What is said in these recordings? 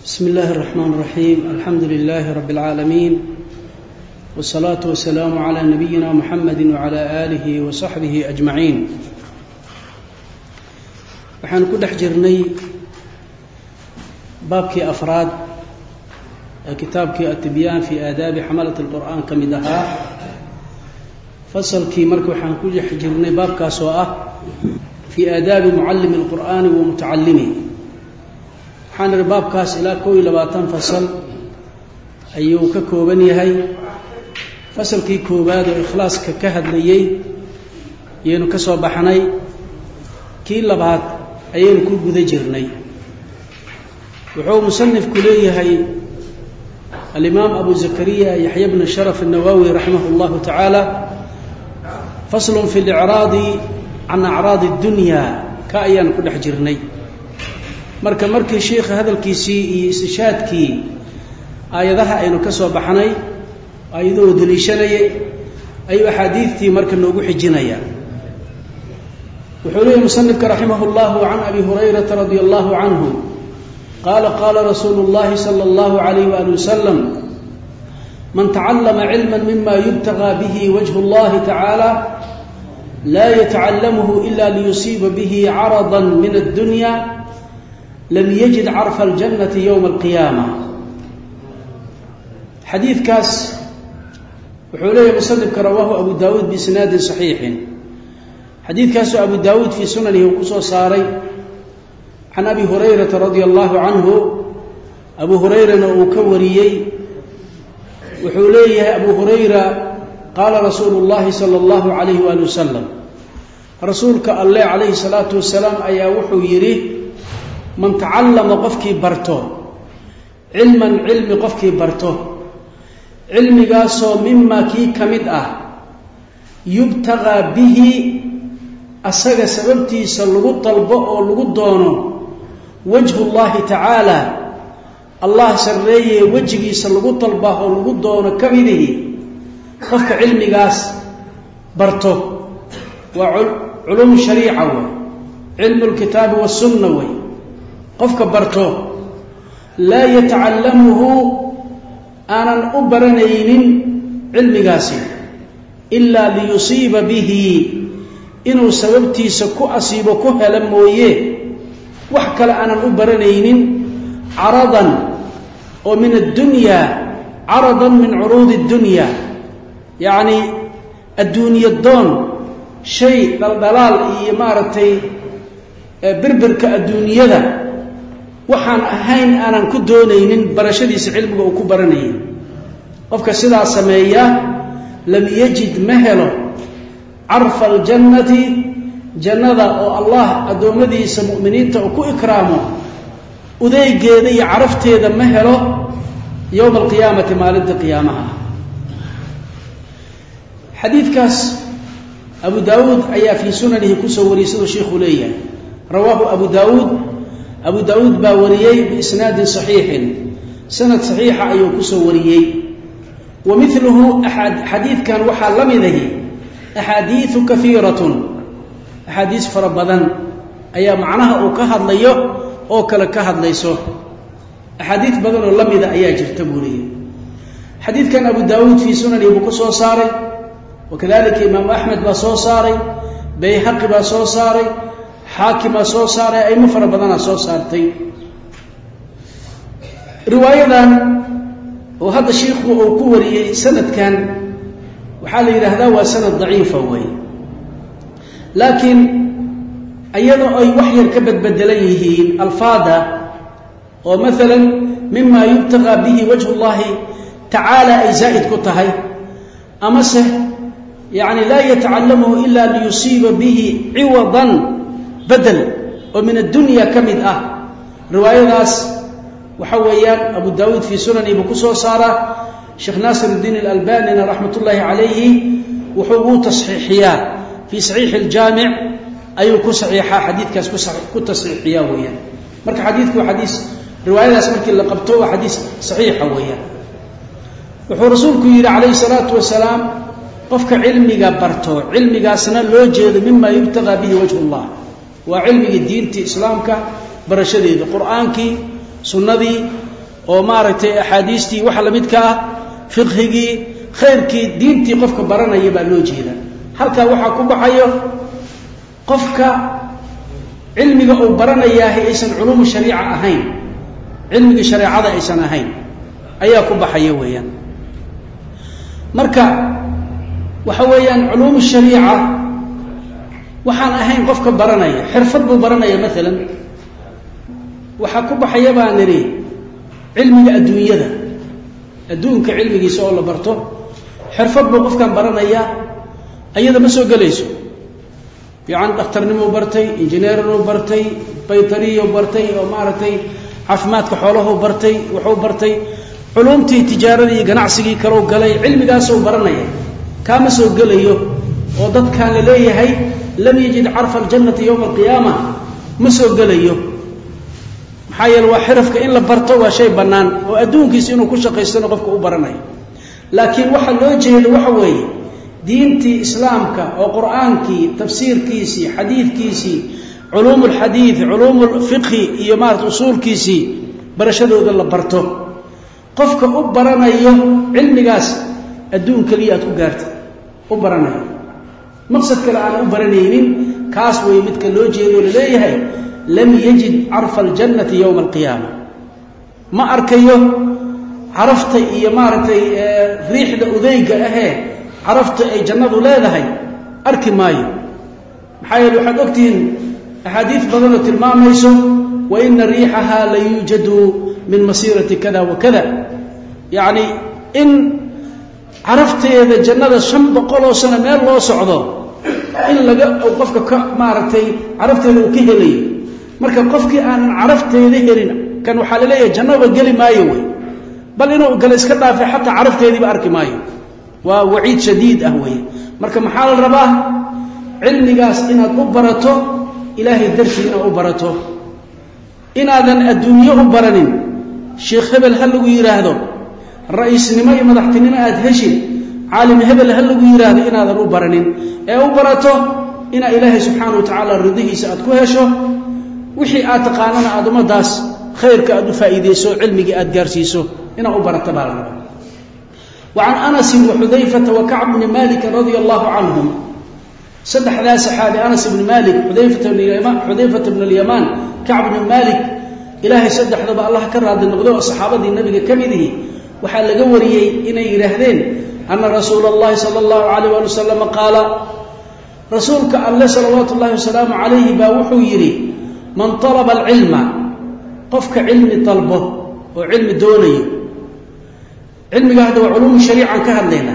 بسم الله الرحمن الرحيم. الحمد لله رب العالمين، والصلاة والسلام على نبينا محمد وعلى آله وصحبه أجمعين. waxaan ku dhex jirnay baabkii afraad ee kitaabkii at-tibyaan fi aadaabi xamalat al-qur'aan ka mid ahaa. fasalkii marka waxaan ku dhex jirnay baabkaas oo ah fi aadaabi muallim al-qur'aan wa mutacallimi. waxaan ri baabkaas ilaa 22 fasal ayuu ka kooban yahay. fasalkii koobaad oo ikhlaaska ka hadlayay ayaynu ka soo baxnay. kii labaad ayaynu ku guda jirnay. wuxuu musanifku leeyahay alimaam abu zakariya yaxya ibn sharaf an-nawawi rahimahullahu ta'ala faslun fi al-i'raadi an a'raad ad-dunya ka ayaan ku dhex jirnay. markii sheekha hadalkiisii iyo istishaadkii aayadaha aynu ka soo baxnay ayadoo daliishanayay ayuu xadiidtii marka noogu xijinaya. وحولي مصنفك رحمه الله عن أبي هريرة رضي الله عنه قال قال رسول الله صلى الله عليه وآله وسلم من تعلم علما مما يبتغى به وجه الله تعالى لا يتعلمه إلا ليصيب به عرضا من الدنيا لم يجد عرف الجنة يوم القيامة. حديث كاس وحولي مصنفك رواه أبو داود بسناد صحيح. حديث كاس أبو داود في سننه وقصو صاري عن أبي هريرة رضي الله عنه. أبو هريرة وكوريي وحوليه أبو هريرة قال رسول الله صلى الله عليه وآله وسلم رسولك الله عليه الصلاة والسلام أيا وحو يريه من تعلم قفكي برته علما علم قفكي برته علم قاسو مما كي كمدأ يبتغى به asaga sababtiisa lagu talbo oo lagu doono wajhu Allah ta'ala Allah sareeye wajigiisa lagu talba oo lagu doono kamidihi qofka cilmigaas barto waa culum shariica wa ilmu al-kitab wa sunnah wa qofka barto la yata'allamuhu anan ubaranaynin cilmigaasi illa liyusiba bihi inuu sababtiisa ku asiibo ku hela mooyee wax kale aanan u baranaynin caradan oo min ad-dunya caradan min uruud ad-dunya yaani ad-dunya doon shay daldalaal iyo maartay birbirka adduunyada waxaan ahayn aanan ku doonaynin barashadiisa cilmiga uu ku baranayay. qofka sidaas sameeya lam yajid mahalo عرف الجنة جنة الله أدومدي سمؤمنين تأكو إكرامه وذي جيدي عرفت هذا مهله يوم القيامة مالد قيامها. حديث كاس أبو داود أي في سننه كسوري سيد الشيخ ليه رواه أبو داود باوريي بإسناد صحيح سند صحيحة أي كسوريي ومثله حديث كان وحى لمده أحاديث كثيرة أحاديث فربضان أي معناها أو كهد ليه أو كلا كهد ليسو أحاديث بدن اللم إذا أياجر تبوري. حديث كان أبو داود في سنن بقصو صاري وكذلك إمام أحمد بصو صاري بيحق بصو صاري حاكم بصو صاري أي مفربضان صو صارتي رواية وهذا الشيخ وكوري سند كان وحال هذا هو سند ضعيف وي لكن أيضا أي وحي كبد بدليه الفاظة ومثلا مما يبتغى به وجه الله تعالى أي زائد كتهي أمسه يعني لا يتعلمه إلا ليصيب به عوضا بدل ومن الدنيا كمدأة رواية ناس وحويان أبو داود في سنن بكسو صارة شيخ ناصر الدين الألباني رحمة الله عليه وحبو تصحيحيا في صحيح الجامع أي كصحيحة حديث كاس كتصحيحيا ويا مرك حديثك وحديث رواية اسمك اللي قبطوه حديث صحيحة ويا وحو رسولك يرى عليه الصلاة والسلام قفك علمي قبرته علمي قاسنا لوجد مما يبتغى به وجه الله وعلمي الدين تي إسلامك برشديد قرآنك سنة oo maaragtay axaadiistii waxa la midka ah fiqhigii khayrkii diintii qofka baranaya baa loo jeeda halka waxa ku baxayo qofka cilmiga uu baranayaa aysan culuum shariica ahayn cilmiga shariicada aysan ahayn ayaa ku baxaya weeyaan marka waxa weeyaan culuum shariica waxaan ahayn qofka baranaya xirfad buu baranaya mesela waxa ku baxaya baan niri cilmiga adduunka cilmigiisa oo la barto xirfad buu qofkan baranaya ayada ma soo galayso fiican dhakhtarnimo bartay injineernimo bartay baytariyo bartay oo maaragtay caafimaadka xoolaha bartay wuxuu bartay culumtii tijaarada iyo ganacsiga kale galay cilmigaas oo baranaya kama soo galayo oo dadkan la leeyahay lam yajid arfa aljannati yawm alqiyamah ma soo galayo maxaa yeelay waa xirfka in la barto waa shay banaan oo adduunkiisa inuu ku shaqeystano qofka u baranayo laakiin waxa loo jeedo waxa weeye diintii islaamka oo quraanki tafsiirkiisi xadiidkiisi علوم الحديث علوم الفقه iyo maarta usulkiisi barashadooda la barto qofka u baranayo cilmigaas adduun kaliya aad ku gaartay u baranayo maqsad kale aan u baranaynin kaas way midka loo jeedo leeyahay lam yajid arfa aljannati yawm alqiyamah ma arkayo arafta iyo maartay riixda udayga ahee arafta ay jannadu leedahay arki maayo maxay waxaad ogtiin أحاديث بدنة الماميسو وإن ريحها ليوجد من مسيرة كذا وكذا يعني إن عرفت إذا جنة شنب قلو سنة ميل الله صعده إن لقى أو قفك مارتي عرفت إذا وكهلي مركب قفك أنا عرفت إذا هرنا كانوا حالي جنة وقالي ما يوي بل إنه قال إسكتها في حتى عرفت إذا بأرك ما يوي ووعيد شديد أهوي مركب محال الرباه علمي قاس إنها تبرته إلهي درسي إنه أبرته إن هذا الدنيا أبرنين شيخ هبل هلو يراهدو الرئيس نماء مدحت نماء أدهشي عالم هبل هلو يراهدو إن هذا أبرنين أبرته إن إلهي سبحانه وتعالى رضيه سأتكوهشه وحي آتقاننا آدم داس خيرك أدو فائديسو علمك أدقارسيسو إن أبرت بارنا وعن أنس وحذيفة وكعب بن مالك رضي الله عنهم صدح ذا صحابي أنس بن مالك حذيفة بن اليمان كعب بن مالك إلهي صدح ذا الله كره هذا النقدوء الصحابة النبي كمده وحال قوري إني يرهدين أن رسول الله صلى الله عليه وسلم قال رسولك الله صلوات الله وسلام عليه باوحو يري من طلب العلم قفك علم طلبه وعلم دوني علم هذا وعلوم الشريعة كهدينا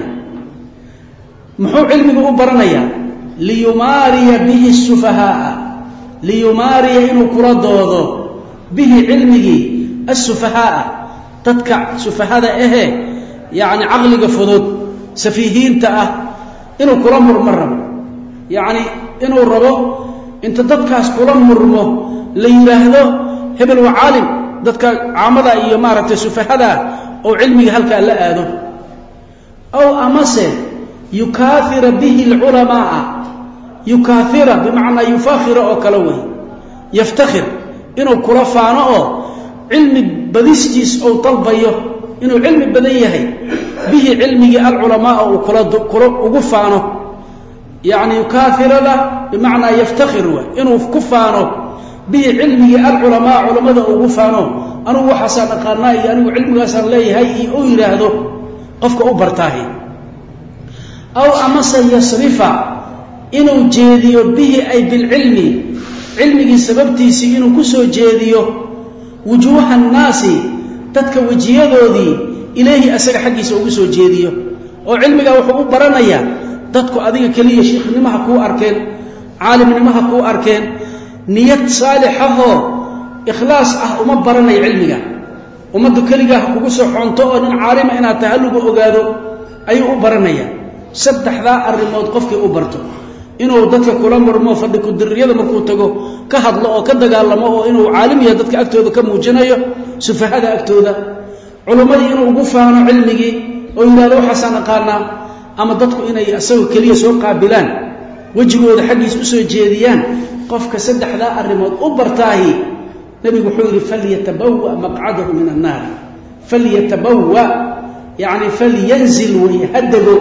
محو علمي بأبرنيا ليماري به السفهاء ليماري إنه كردوضو به علمه السفهاء تتكع سفهاء إيه يعني عقلك فضود سفيهين تأه إنه كرمر مرم يعني إنه الربو انت تتكع كرمر مرمو ليرهدو هبل وعالم تتكع عمدا إيمارة سفهاء أو علمه هلك ألا آدو أو أمسه يكاثر به العلماء يكاثر بمعنى يفاخر أو كلوه يفتخر إنه كرفانه علم بديسجيس أو طلبيه إنه علم بديه به علمه العلماء وقفانه يعني يكاثر له بمعنى يفتخر إنه كفانه به علمه العلماء علماء وقفانه أنه وحسن قرناي أنه علمه أسر ليه هاي أو يرهده قفك أبرتاهي أو أمس يصرف إنه جيديو به أي بالعلم علمه سببتيسي إنه كسو جيديو وجوه الناس تتك وجيادو ذي إليه أسر حقي سو كسو جيديو وعلمه وحبوب برانيا تتكو أذيك كلية شيخ نمها كو أركين عالم نمها كو أركين نية صالحة إخلاص وما براني علمه وما دكلية كسو حنطو أن عالم إنها تهلق أقادو أي برانيا saddex daa arimood qofkii u barto inuu dadka kula marmo fadhiku dirriyada markuu tago ka hadlo oo ka dagaalamo oo inuu caalim yahay dadka agtooda ka muujinayo sufahada agtooda culimadii inuu ugu faano cilmigii oo yiraahdo xasan qaana ama dadku inay asagu kaliya soo qaabilaan wajigooda xaqiis u soo jeediyaan qofka saddexda arimood u bartaahi nabigu wuxuu yiri falyatabawwa maq'adahu min an-nar فليتبوأ يعني فلينزل ويهدغ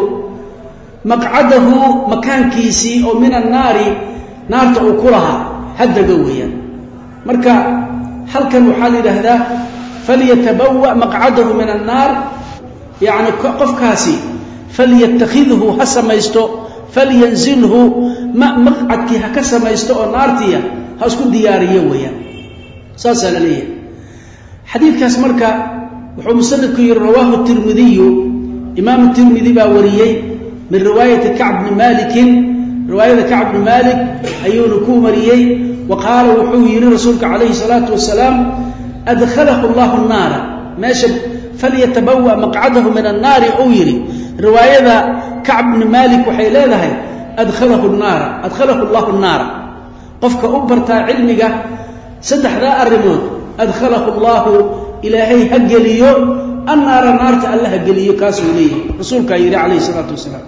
مقعده مكان كيسي أو من النار نار تأكلها هدغ ويا مركا هل كان وحال هذا فليتبوأ مقعده من النار يعني قف كاسي فليتخذه هسميستو فلينزله مقعدك هكسميستو نارتيا هاسكو دياريه ويا ساسا ليه حديث كاس مركا وحو مسندك رواه الترمذي امام الترمذي باوريي من روايه كعب بن مالك روايه كعب بن مالك ايون كومريي وقال وحو يري رسولك عليه الصلاه والسلام ادخله الله النار ماشي فليتبوأ مقعده من النار او يري روايه كعب بن مالك وحي لهي ادخله الله النار قفك أبرتا علمك سدح ذا الرمود أدخله الله إلهي هقليو النار نارت الله هقليو كاسو إليه رسولك يري عليه الصلاة والسلام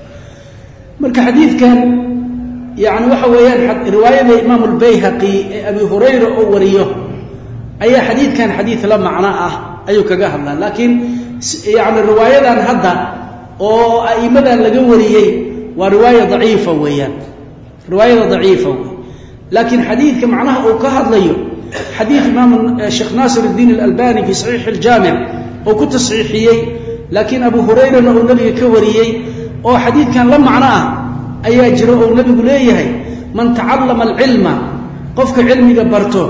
ملك حديث كان يعني وحويان رواية إمام البيهقي أبي هريرة أوريه أي حديث كان حديث لا معناه أيوك قهرنا لكن يعني الرواية عن هذا أو أئمة لقوريه ورواية ضعيفة ويان رواية ضعيفة ويان لكن حديث كمعناه أو كهض ليه حديث إمام الشيخ ناصر الدين الألباني في صحيح الجامع أو كنت صحيحيي لكن أبو هريرة أنه النبي كوريي أو حديث كان لما معناه أي أجره النبي قليه من تعلم العلم قفك علمي قبرته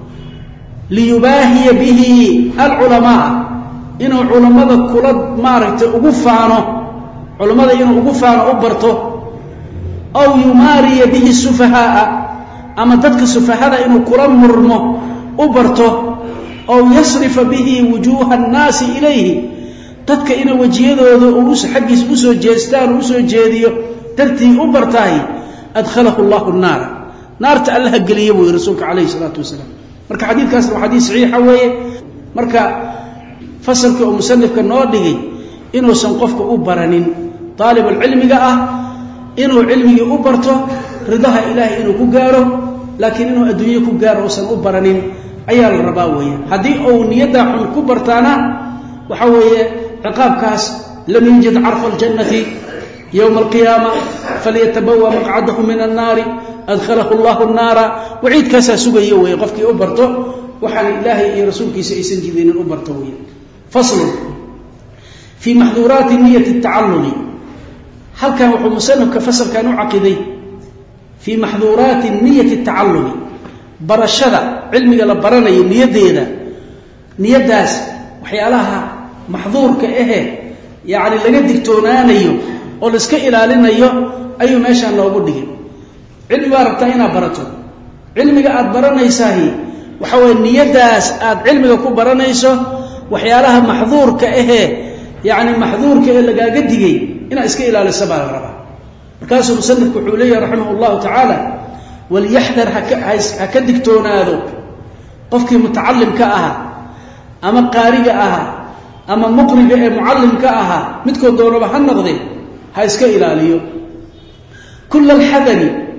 ليباهي به العلماء إنه علماء كلاد مارت أقفانه علماء إنه أقفانه أبرته أو يماري به السفهاء أما تدك السفهاء إنه كرم مرمه أبرته أو يصرف به وجوه الناس إليه تدك إنه وجهده حقس أسو جيستان أسو جيديو ترتي أبرته أدخله الله النار نار تألها قليه ورسولك عليه الصلاة والسلام مركا حديث كاسر وحديث صحيح ويه مركا فصلك ومسنفك النوردي إنه سنقفك أبرنين طالب العلم إنه علمي أبرته رضاها إلهي إنه كجاره لكن إنه أدوية كجاره وسن أبرنين أيال الرباوية هذه أو نيدا حن كبرتانا وحوية عقاب كاس لم ينجد عرف الجنة يوم القيامة فليتبوأ مقعده من النار أدخله الله النار وعيد كاسا سوغي ويقفك أبرته وحن إلهي رسولك سيسن جدين أبرته فصل في محظورات نية التعلم هل كان وحو مسلم كفصل كانوا عقيدي في محظورات نية التعلم برشدة علمي لبراني نية داس وحيالها محظور كإيه يعني لقد دكتونانيو oo la iska ilaalinayo ayu meesha loogu dhigay cilmiga rabtaa inaad barato cilmiga aad baranaysaa waxa way niyadaas aad cilmiga ku baranayso waxyaalaha maxduurka yani maxduurka ee lagaaga digay inaad iska ilaaliso baa la rabaa markaas musannifku wuxuu leeyahay rahimahullahu ta'ala wal yahdar haka digtoonaado qofkii mutaallimka aha ama qaariga aha ama muqriga ee muallimka aha midkood doonaba ha noqday هايسكا إلاليو كل الحذر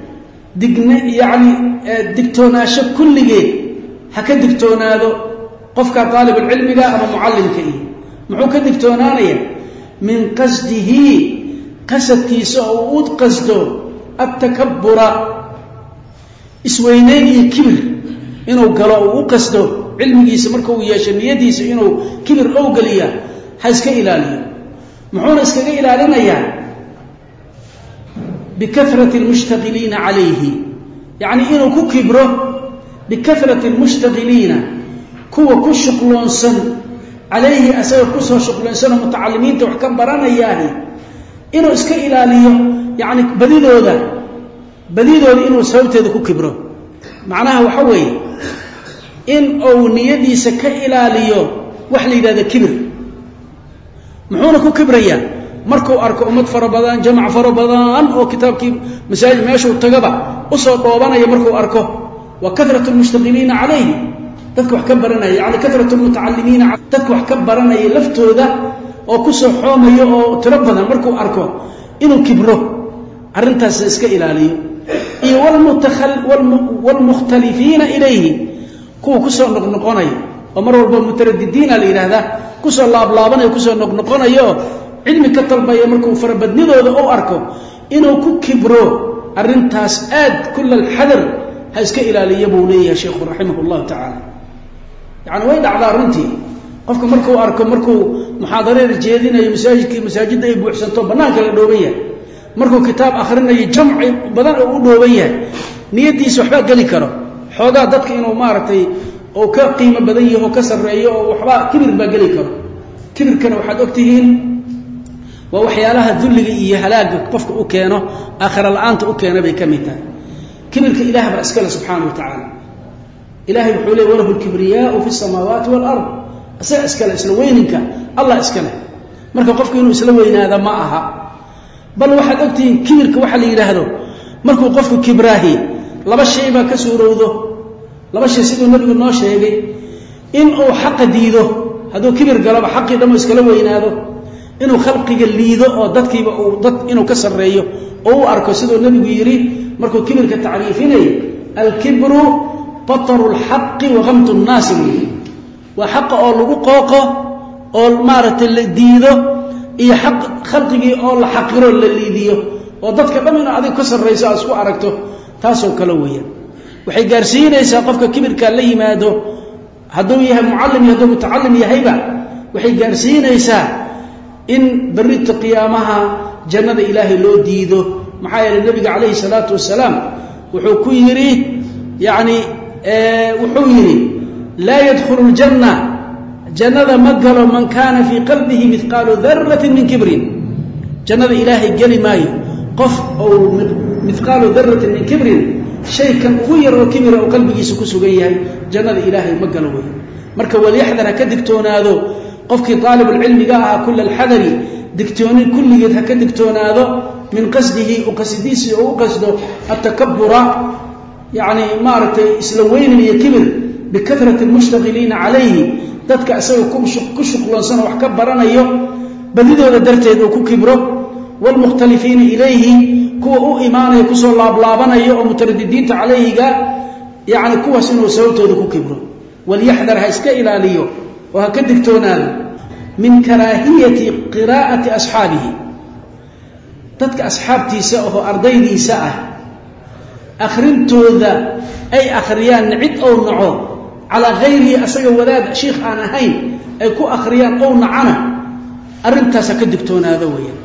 يعني دكتوناشا كل جيد هكا دكتونادو قفك طالب العلم أما معلم كيه معوك دكتونانيا من قصده قصد كيسعود قصده التكبر اسوينين كبر إنه قلعوا قصده علمي يسمركو وياشن يديس إنه كبر أو قليا هايسكا إلاليو معونا اسكا إلالينا بكثرة المشتغلين عليه يعني إنه كبره بكثرة المشتغلين كشغلون سن عليه أسوى كسر شغلون سن متعلمين توحكم برانا إياه إنه اسكا إلاليه يعني بديدو إنه سويته ذا كبره معناها وحوي إن أو نيدي سكا إلاليه وحلي ذا كبر محونا كبريا markuu arko umad farabadan jamac farabadan oo kitaabkii masaajid meesha uu tagaba u soo dhoobanaya markuu arko wa kathratu almushtaqilina alayhi dadku wax ka baranaya yani kathratu almutaallimiina dadku wax ka baranaya laftooda oo ku soo xoomayo oo tiro badan markuu arko inuu kibro arintaas iska ilaaliyo iyo wal mukhtalifiina ilayhi ku soo noqnoqonayo ومر والبا مترددين ليرهدا كسو لابلابناyo كسو noqnoqonayo cilmi ka talbaya markuu farabadnidooda oo arko inuu ku kibro arintaas aad kull al-hadar ha iska ilaaliyo buu leeyahay sheekhu rahimahullah ta'ala yani way dhacdaa runtii qofka markuu arko markuu muxaadarada jeedinayo masaajidda ay buuxsanto banaanka la dhooban yahay markuu kitaab akhrinayo jamci badan oo u dhooban yahay niyadiisa waxba gali karo xoogaa dadka inuu maartay oo ka qiimo badan yahay oo ka sareeyo oo waxba kibir ba gali karo kibirkana waxaad ogtihiin waa waxyaalaha dulliga iyo halaaga qofka u keeno aakhira la'aanta u keena bay kamidtahay kibirka ilaahay ba iskala subhanahu wa ta'ala ilaahay wuxuu leeyahay walahu al-kibriyaa'u fi as-samaawaati wal-ard asaga iskala isla weyninka allah iskala marka qofku inuu isla weynaado ma aha bal waxaad ogtihiin kibirka waxa la yiraahdo markuu qofku kibraahi laba shay ba ka suurowdo laba shay sidoo nabigu noo sheegay in uu xaq diido haduu kibir galaba xaqi dhamo iskala weynaado inuu khalqiga liido oo dadkiiba uu dad inuu ka sareeyo oo uu arko sidoo nabigu yiri markuu kibirka taariifinay al-kibru bataru al-haqq wa ghamtu an-nas wa haqq oo lagu qooqo oo maartay la diido iyo xaq khalqigi oo la xaqiro la liidiyo oo dadka dhamina adiga ka sareysa isku aragto taasoo kala weeyaan waxay gaarsiinaysaa qofka kibirka la yimaado haduu yahay muallim haduu mutaallim yahayba waxay gaarsiinaysaa in barita qiyaamaha jannada ilaahay loo diido maxaa yeelay nabiga kaleey salaatu wasalaam wuxuu ku yiri yaani wuxuu yiri la yadkhulu aljanna jannada magalo man kana fi qalbihi mithqalu dharratin min kibrin jannada ilaahay gali maayo qof oo mithqalu dharratin min kibrin shay kan ugu yar oo kibira oo qalbigiisa ku sugan yahay jannada ilaahay magalo way marka wali yahdara ka digtoonaado qofkii talib ilmiga ah kull al-hadari digtooni kulligeed ha ka digtoonaado min qasdihi oo qasdiisi oo qasdo at-takabbura yani maartay isla weynin iyo kibir bikathrati al-mushtaghilin alayhi dadka asaga ku shuqloonsan wax ka baranayo badidooda darteed oo ku kibro wal mukhtalifin ilayhi kuwa u iimaanay ku soo laablaabanaya oo mutaraddidiinta alayhiga yani kuwaas inuu sababtooda ku kibro wal yahdar ha iska ilaaliyo oo ha ka digtoonaado min karaahiyati qiraa'ati ashabihi dadka asxaabtiisa oo ardaydiisa ah akhrintooda ay akhriyaan cid oo naco ala ghayri asaga wadaad sheekh aan ahayn ay ku akhriyaan oo nacana arintaas ka digtoonaado weeyaan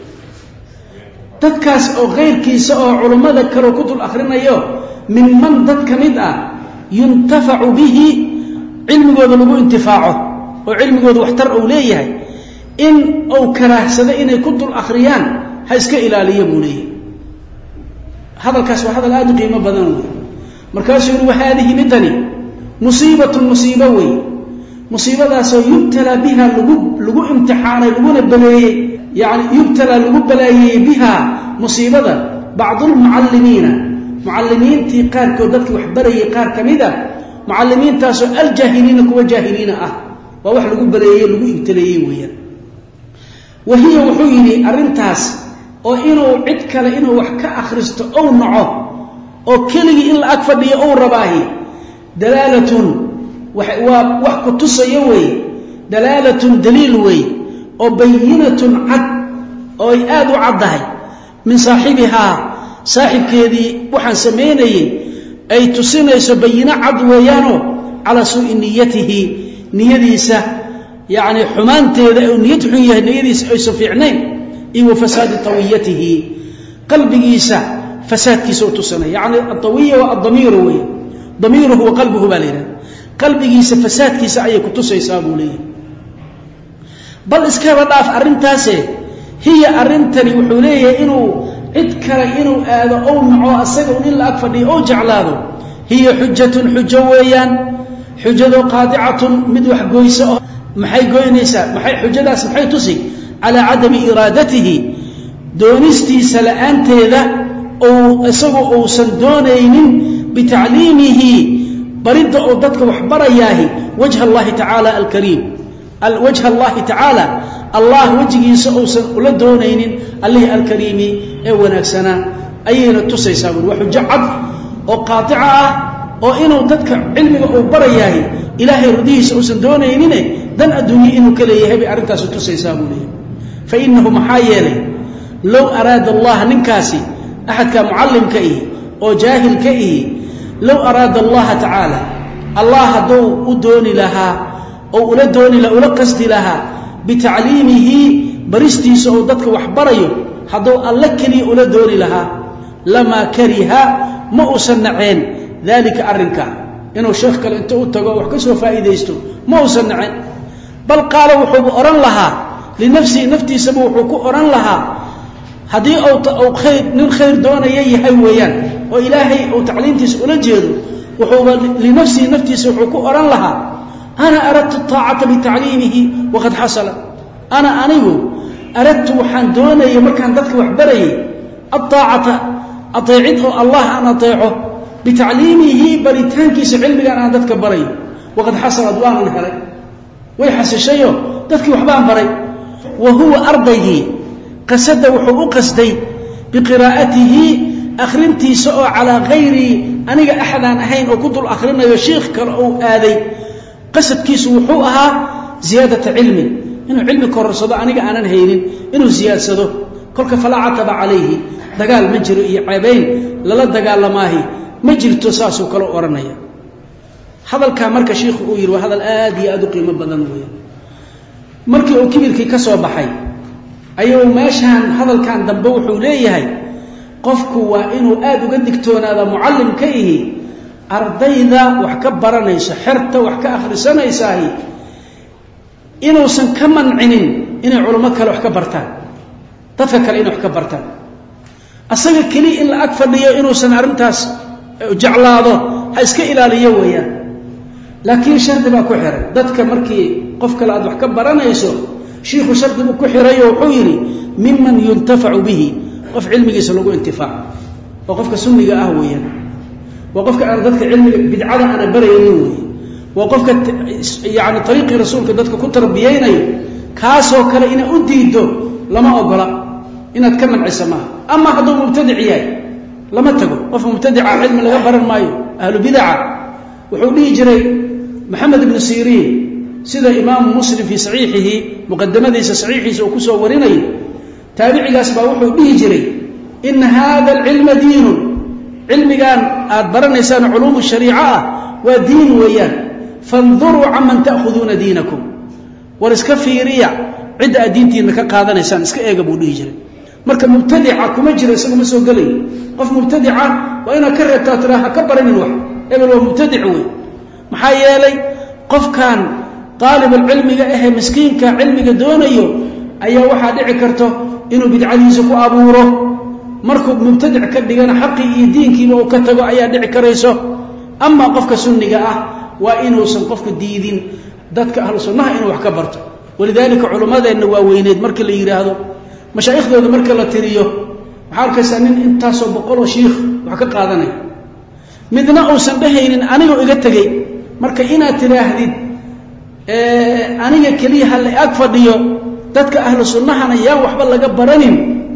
dadkaas oo ghayrkiisa oo culimada kale ku dul akhrinayo min man dad kamid ah yuntafacu bihi ilmigooda lagu intifaaco oo cilmigooda waxtar uu leeyahay in uu karaahsado inay ku dul akhriyaan ha iska ilaaliyo buulay hadalkaas waa hadal aad u qiimo badan weey markaas uu wahaadihi midani musiiba weey musiibadaas oo yubtala biha lagu imtixaanay laguna baleeyay yani yubtala lagu baleeyay biha musiibada ba'd al-muallimiinti qaarkood dadkii wax barayay qaar kamida muallimiintaas oo al-jahiliina kuwa jahiliina ah waa wax lagu baleeyay lagu ibtaleeyay weeyaan wahiya wuxuu yiri arintaas oo inuu cid kale inuu wax ka akhristo oo naco oo keligi in la ag fadhiyo oo rabaahi dalalatun wax ku tusayo way dalalatun dalil way oo bayinatun cad oo aad u cadahay min saaxibiha saaxibkeedii waxaan sameeyay ay tusinayso bayina cad weeyano ala su'i niyatihi niyadiisa يعني حمانتيدا او نيت xun yahay niyadiisa ay soo fiicneen iyo fasaad tawiyatihi qalbigiisa fasaadkiisa oo tusana yani at-tawiyya wa ad-damir way damiruhu wa qalbuhu balina qalbigiisa fasaadkiisa ay ku tusaysaa buu leeyahay bal iskaba dhaaf arintaas hiya arintani wuxuu leeyahay inuu cid kale inuu aado oo naco asaga in la ag fadhiyo oo jeclaado hiya hujjatun hujjawayaan hujjadu qaadi'atun mid wax gooyso maxay gooynaysaa maxay xujadaas maxay tusi ala adami iradatihi doonistiisa la'aanteeda oo isagu uu san doonaynin bitacliimihi barida oo dadka wax barayaahi wajha Allah ta'ala al-karim al-wajha Allah ta'ala Allah wajigiisa oo san ula doonaynin Allah al-karimi ee wanaagsana ayayna tusaysaa wax hujjad oo qaati'a ah oo inuu dadka cilmiga uu barayahay ilaahay rudihiisa uusan doonaynin dan adduunyo inuu ka leeyahay bay arrintaas tusaysaa buu leeyahay fa innahu maxaa yeelay low araada allah ninkaasi axadka mucallimka oo jaahilka low araada allah tacaala allah hadduu u dooni lahaa oo ula qasdi lahaa bitacliimihi baristiisa oo dadka wax barayo hadduu alla keliya ula dooni lahaa lamaa kariha ma uusan naceen dalika arrinka inuu sheekh kale inta u tago wax ka soo faa'iidaysto ma uusan naceen bal qaala wuxuu oran lahaa linafsihi naftiisaba wuxuu ku oran lahaa haddii uu nin khayr doonaya yahay weeyaan oo ilaahay uu tacliintiisa ula jeedo wuxuuba linafsihi naftiisa wuxuu ku oran lahaa ana aradtu taacata bitacliimihi waqad xasala anigu aradtu waxaan doonaya markaan dadka wax barayay attaacata ateecid oo allah aan ateeco bitacliimihi baritaankiisa cilmigan aan dadka barayo waqad xasalad waanan helay way xasishayo dadkii waxbaan baray wa huwa ardaygii qasada wuxuu u qasday biqiraa'atihi akhrintiisa oo calaa hayri aniga axadaan ahayn oo ku dul akhrinayo sheekh kale uu aaday qasadkiisu wuxuu ahaa ziyaadata cilmin inuu cilmi kororsado aniga aanan haynin inuu ziyaadsado kolka falaa cataba calayhi dagaal ma jiro iyo ceebayn lala dagaalamaahi ma jirto saasuu kale oranaya hadalkaa marka sheikhu uu yidhi waa hadal aad iyo aad u qiimo badan weeye markii uu kibirkii ka soo baxay ayuu meeshaan hadalkan dambe wuxuu leeyahay qofku waa inuu aad uga digtoonaada mucallimka ardayda wax ka baranayso xerta wax ka akhrisanaysaah inuusan ka mancinin inay culimo kale wax ka bartaan dadka kale inay wax ka bartaan asaga keli in la ag fadhiyo inuusan arrintaas jeclaado ha iska ilaaliyo weeyaan laakiin shardi baa ku xiray dadka markii qof kale aad wax ka baranayso shiikhu shardi buu ku xiray oo wuxuu yidhi miman yuntafacu bihi qof cilmigiisa lagu intifaaco oo qofka sunniga ah weeyaan waa qofka aan dadka cilmiga bidcada aan baraynin weeye waa qofka yani ariiqii rasuulka dadka ku tarbiyeynayo kaasoo kale inaad u diido lama ogola inaad ka mancisa maaha ama hadduu mubtadic yahay lama tago qof mubtadica cilmi laga baran maayo ahlu bidaca wuxuu dhihi jiray maxamed ibnu siriin sida imaamu muslim fii saxiixihi muqadamadiisa saxiixiisa uu kusoo warinayo taabicigaas baa wuxuu dhihi jiray ina hada alcilma diinun cilmigan aad baranaysaan culuumu shariica waa diin weeyaan fanduruu caman ta'khuduuna diinakum war iska fiiriya cidda aad diintiina ka qaadanaysaan iska eega buu dhihi jiray marka mubtadica kuma jiro isagu ma soo gelayo qof mubtadica waa inaad ka reebtaa tiraa ha ka baranin wax hebel waa mubtadic wey maxaa yeelay qofkan aalibulcilmiga ahee miskiinka cilmiga doonayo ayaa waxaa dhici karto inuu bidcadiisa ku abuuro markuu mubtadic ka dhigana xaqii iyo diinkiiba uu ka tago ayaa dhici karayso ama qofka sunniga ah waa inuusan qofku diidin dadka ahlu sunnaha inuu wax ka barto walidaalika culimmadeenna waaweyneed marka la yidhaahdo mashaaikhdooda marka la tiriyo waxaa arkaysaa nin intaasoo boqoloo shiikh wax ka qaadanaya midna uusan dhahaynin anigoo iga tegey marka inaad tidhaahdid aniga keliya ha la ag fadhiyo dadka ahlu sunnahana yaan waxba laga baranin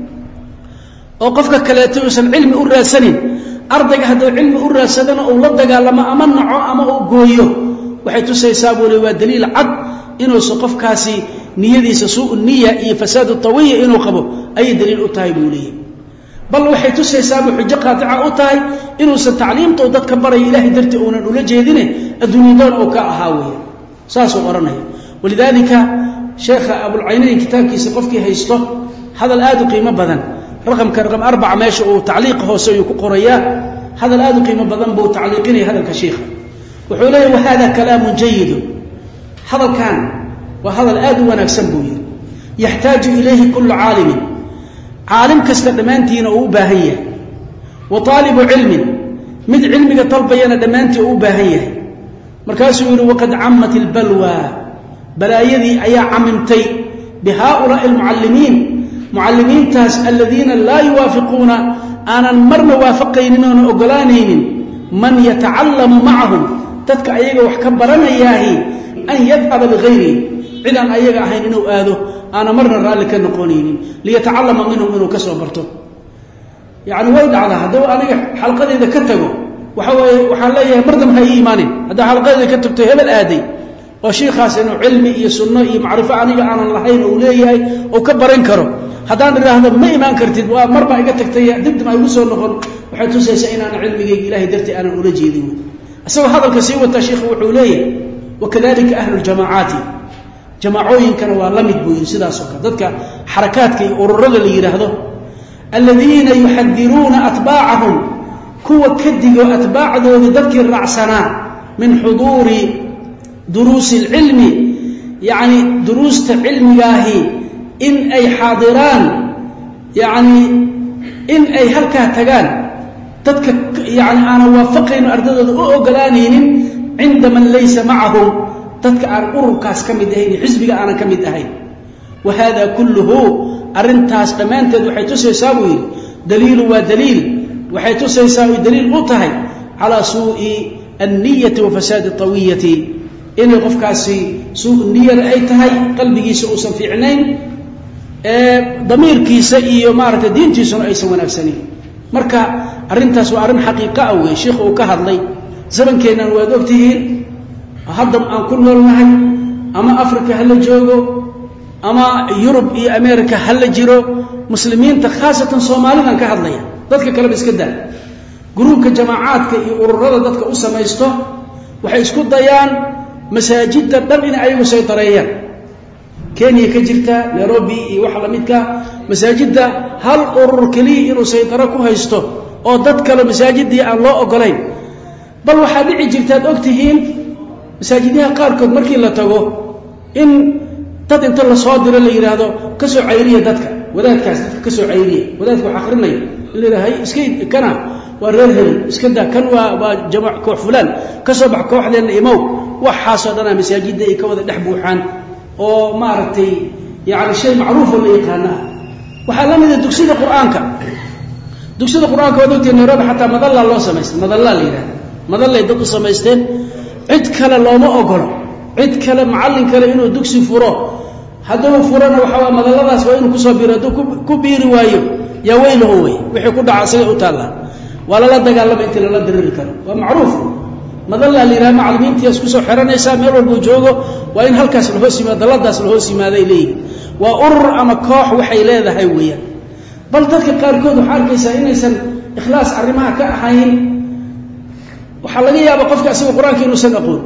oo qofka kaleeto uusan cilmi u raadsanin ardayga hadduu cilmi u raadsadana uu la dagaalamo ama naco ama uu gooyo waxay tusaysaa buu le waa daliil cad inuusan qofkaasi niyadiisa suu niya iyo fasaadu tawiya inuu qabo ayay daliil u tahay buu leeyahy bal waxay tusaysaa buu xujo qaatica u tahay inuusan tacliimta uu dadka baraya ilaahay dartii uunan ula jeedine adduunyadoon uu ka ahaa weeye saasuu odhanaya walidaalika sheekha abulcaynayn kitaabkiisa qofkii haysto hadal aad u qiimo badan raqam 4 meesha uu tacliiq hoose uu ku qorayaa hadal aad u qiimo badan buu tacliiqinaya hadalka sheekha wuxuu leeyahay wahada kalaamun jayid hadalkan waa hadal aad u wanaagsan buu yiri yaxtaaju ilayhi kullu caalimin caalim kasta dhammaantiina uu u baahan yahay wa taalibu cilmin mid cilmiga talbayana dhammaantii uu u baahan yahay markaasuu yidhi waqad cammat albalwa balaayadii ayaa camimtay bihaa'ulaa'i almucallimiin mucallimiintaas aladiina laa yuwaafiquuna aanan marna waafaqaynin oona ogolaanaynin man yatacallamu macahum dadka ayaga wax ka baranayaahi an yadhaba ligayrihi cidaan ayaga ahayn inuu aado aana marna raalli ka noqonaynin liyatacallama minhum inuu ka soo barto yacni way dhacdaa hadduu aniga xalqadayda ka tago waxaan leeyahay mardam ha ii imaanin haddaa xalqadii ka tagto hebel aaday oo shiikhaas inuu cilmi iyo sunno iyo macrifo aniga aanan lahayn uu leeyahay oo ka baran karo haddaan idhaahdo ma imaan kartid waa marbaa iga tagtay dibdib ay ugu soo noqon waxay tusaysaa inaanan cilmigayga ilaahay dartii aanan ula jeedin isagoo hadalka sii wataa shiikhu wuxuu leeyahay wakadalika ahlu ljamaacaati jamaacooyinkana waa la mid buu yidhi sidaasoo kale dadka xarakaadka iyo ururada la yidhaahdo aladiina yuxadiruuna atbaacahum kuwa ka digo atbaacdoodii dadkii raacsanaa min xuduuri duruusi alcilmi yacni duruusta cilmigaahi in ay xaadiraan yacni in ay halkaa tagaan dadka yani aanan waafaqayno ardadooda u ogolaanaynin cinda man laysa macahum dadka aan ururkaas ka mid ahayn iyo xisbiga aanan ka mid ahayn wa hada kulluhu arrintaas dhammaanteed waxay tusaysaa buu yidhi daliilu waa daliil waxay tusaysaa oy daliil u tahay calaa suu'i anniyati wa fasaadi tawiyati inay qofkaasi suu niyada ay tahay qalbigiisa uusan fiicnayn damiirkiisa iyo maaragtay diintiisuna aysan wanaagsanayn marka arrintaas waa arrin xaqiiqa ah wey sheikhu uu ka hadlay zamankeennan waad ogtihiin hadda aan ku noolnahay ama africa hala joogo ama yurub iyo america hala jiro muslimiinta khaasatan soomaalidan ka hadlaya dadka kaleba iska daa gruubka jamaacaadka iyo ururada dadka u samaysto waxay isku dayaan masaajidda dhan in ayagu saytareeyaan kenya ka jirta nairobi iyo waxa la midka masaajidda hal urur keliya inuu saytaro ku haysto oo dad kale masaajidii aan loo ogolayn bal waxaa dhici jirtaad ogtihiin masaajidaha qaarkood markii la tago in dad inta la soo diro la yidhaahdo ka soo cayriya dadka wadaadkaas dadka ka soo cayriya wadaadka wax akrinaya in la yidhaha iska kana waa reer hebel iska daa kan waa jamac koox fulaan ka soo bax kooxdeenna imow waxaasoo dhanaa masaajidda ay ka wada dhex buuxaan oo maaragtay yani shay macruufoo la yaqaana ah waxaa la mida dugsida qur-aanka waad ogtihiin nairobi xataa madallaa loo samaystay madallaa la yidhahda madallay dad u samaysteen cid kale looma ogolo cid kale macallin kale inuu dugsi furo hadduu furana waxaa madalladaas waa inuu kusoo biiro hadduu ku biiri waayo yaa weylaho wey wixii ku dhaca siday u taallaa waa lala dagaalama intii lala diriri karo waa macruuf madallaa la yidhaha macallimiintiias kusoo xiranaysaa meel walbuu joogo waa in halkaas la hoos yimaado dalladaas la hoos yimaaday leeyihin waa urur ama koox waxay leedahay weeyaan bal dadka qaarkood waxaa arkaysaa inaysan ikhlaas arrimaha ka ahayn waxaa laga yaaba qofka isaga qur-aanka inuusan aqoon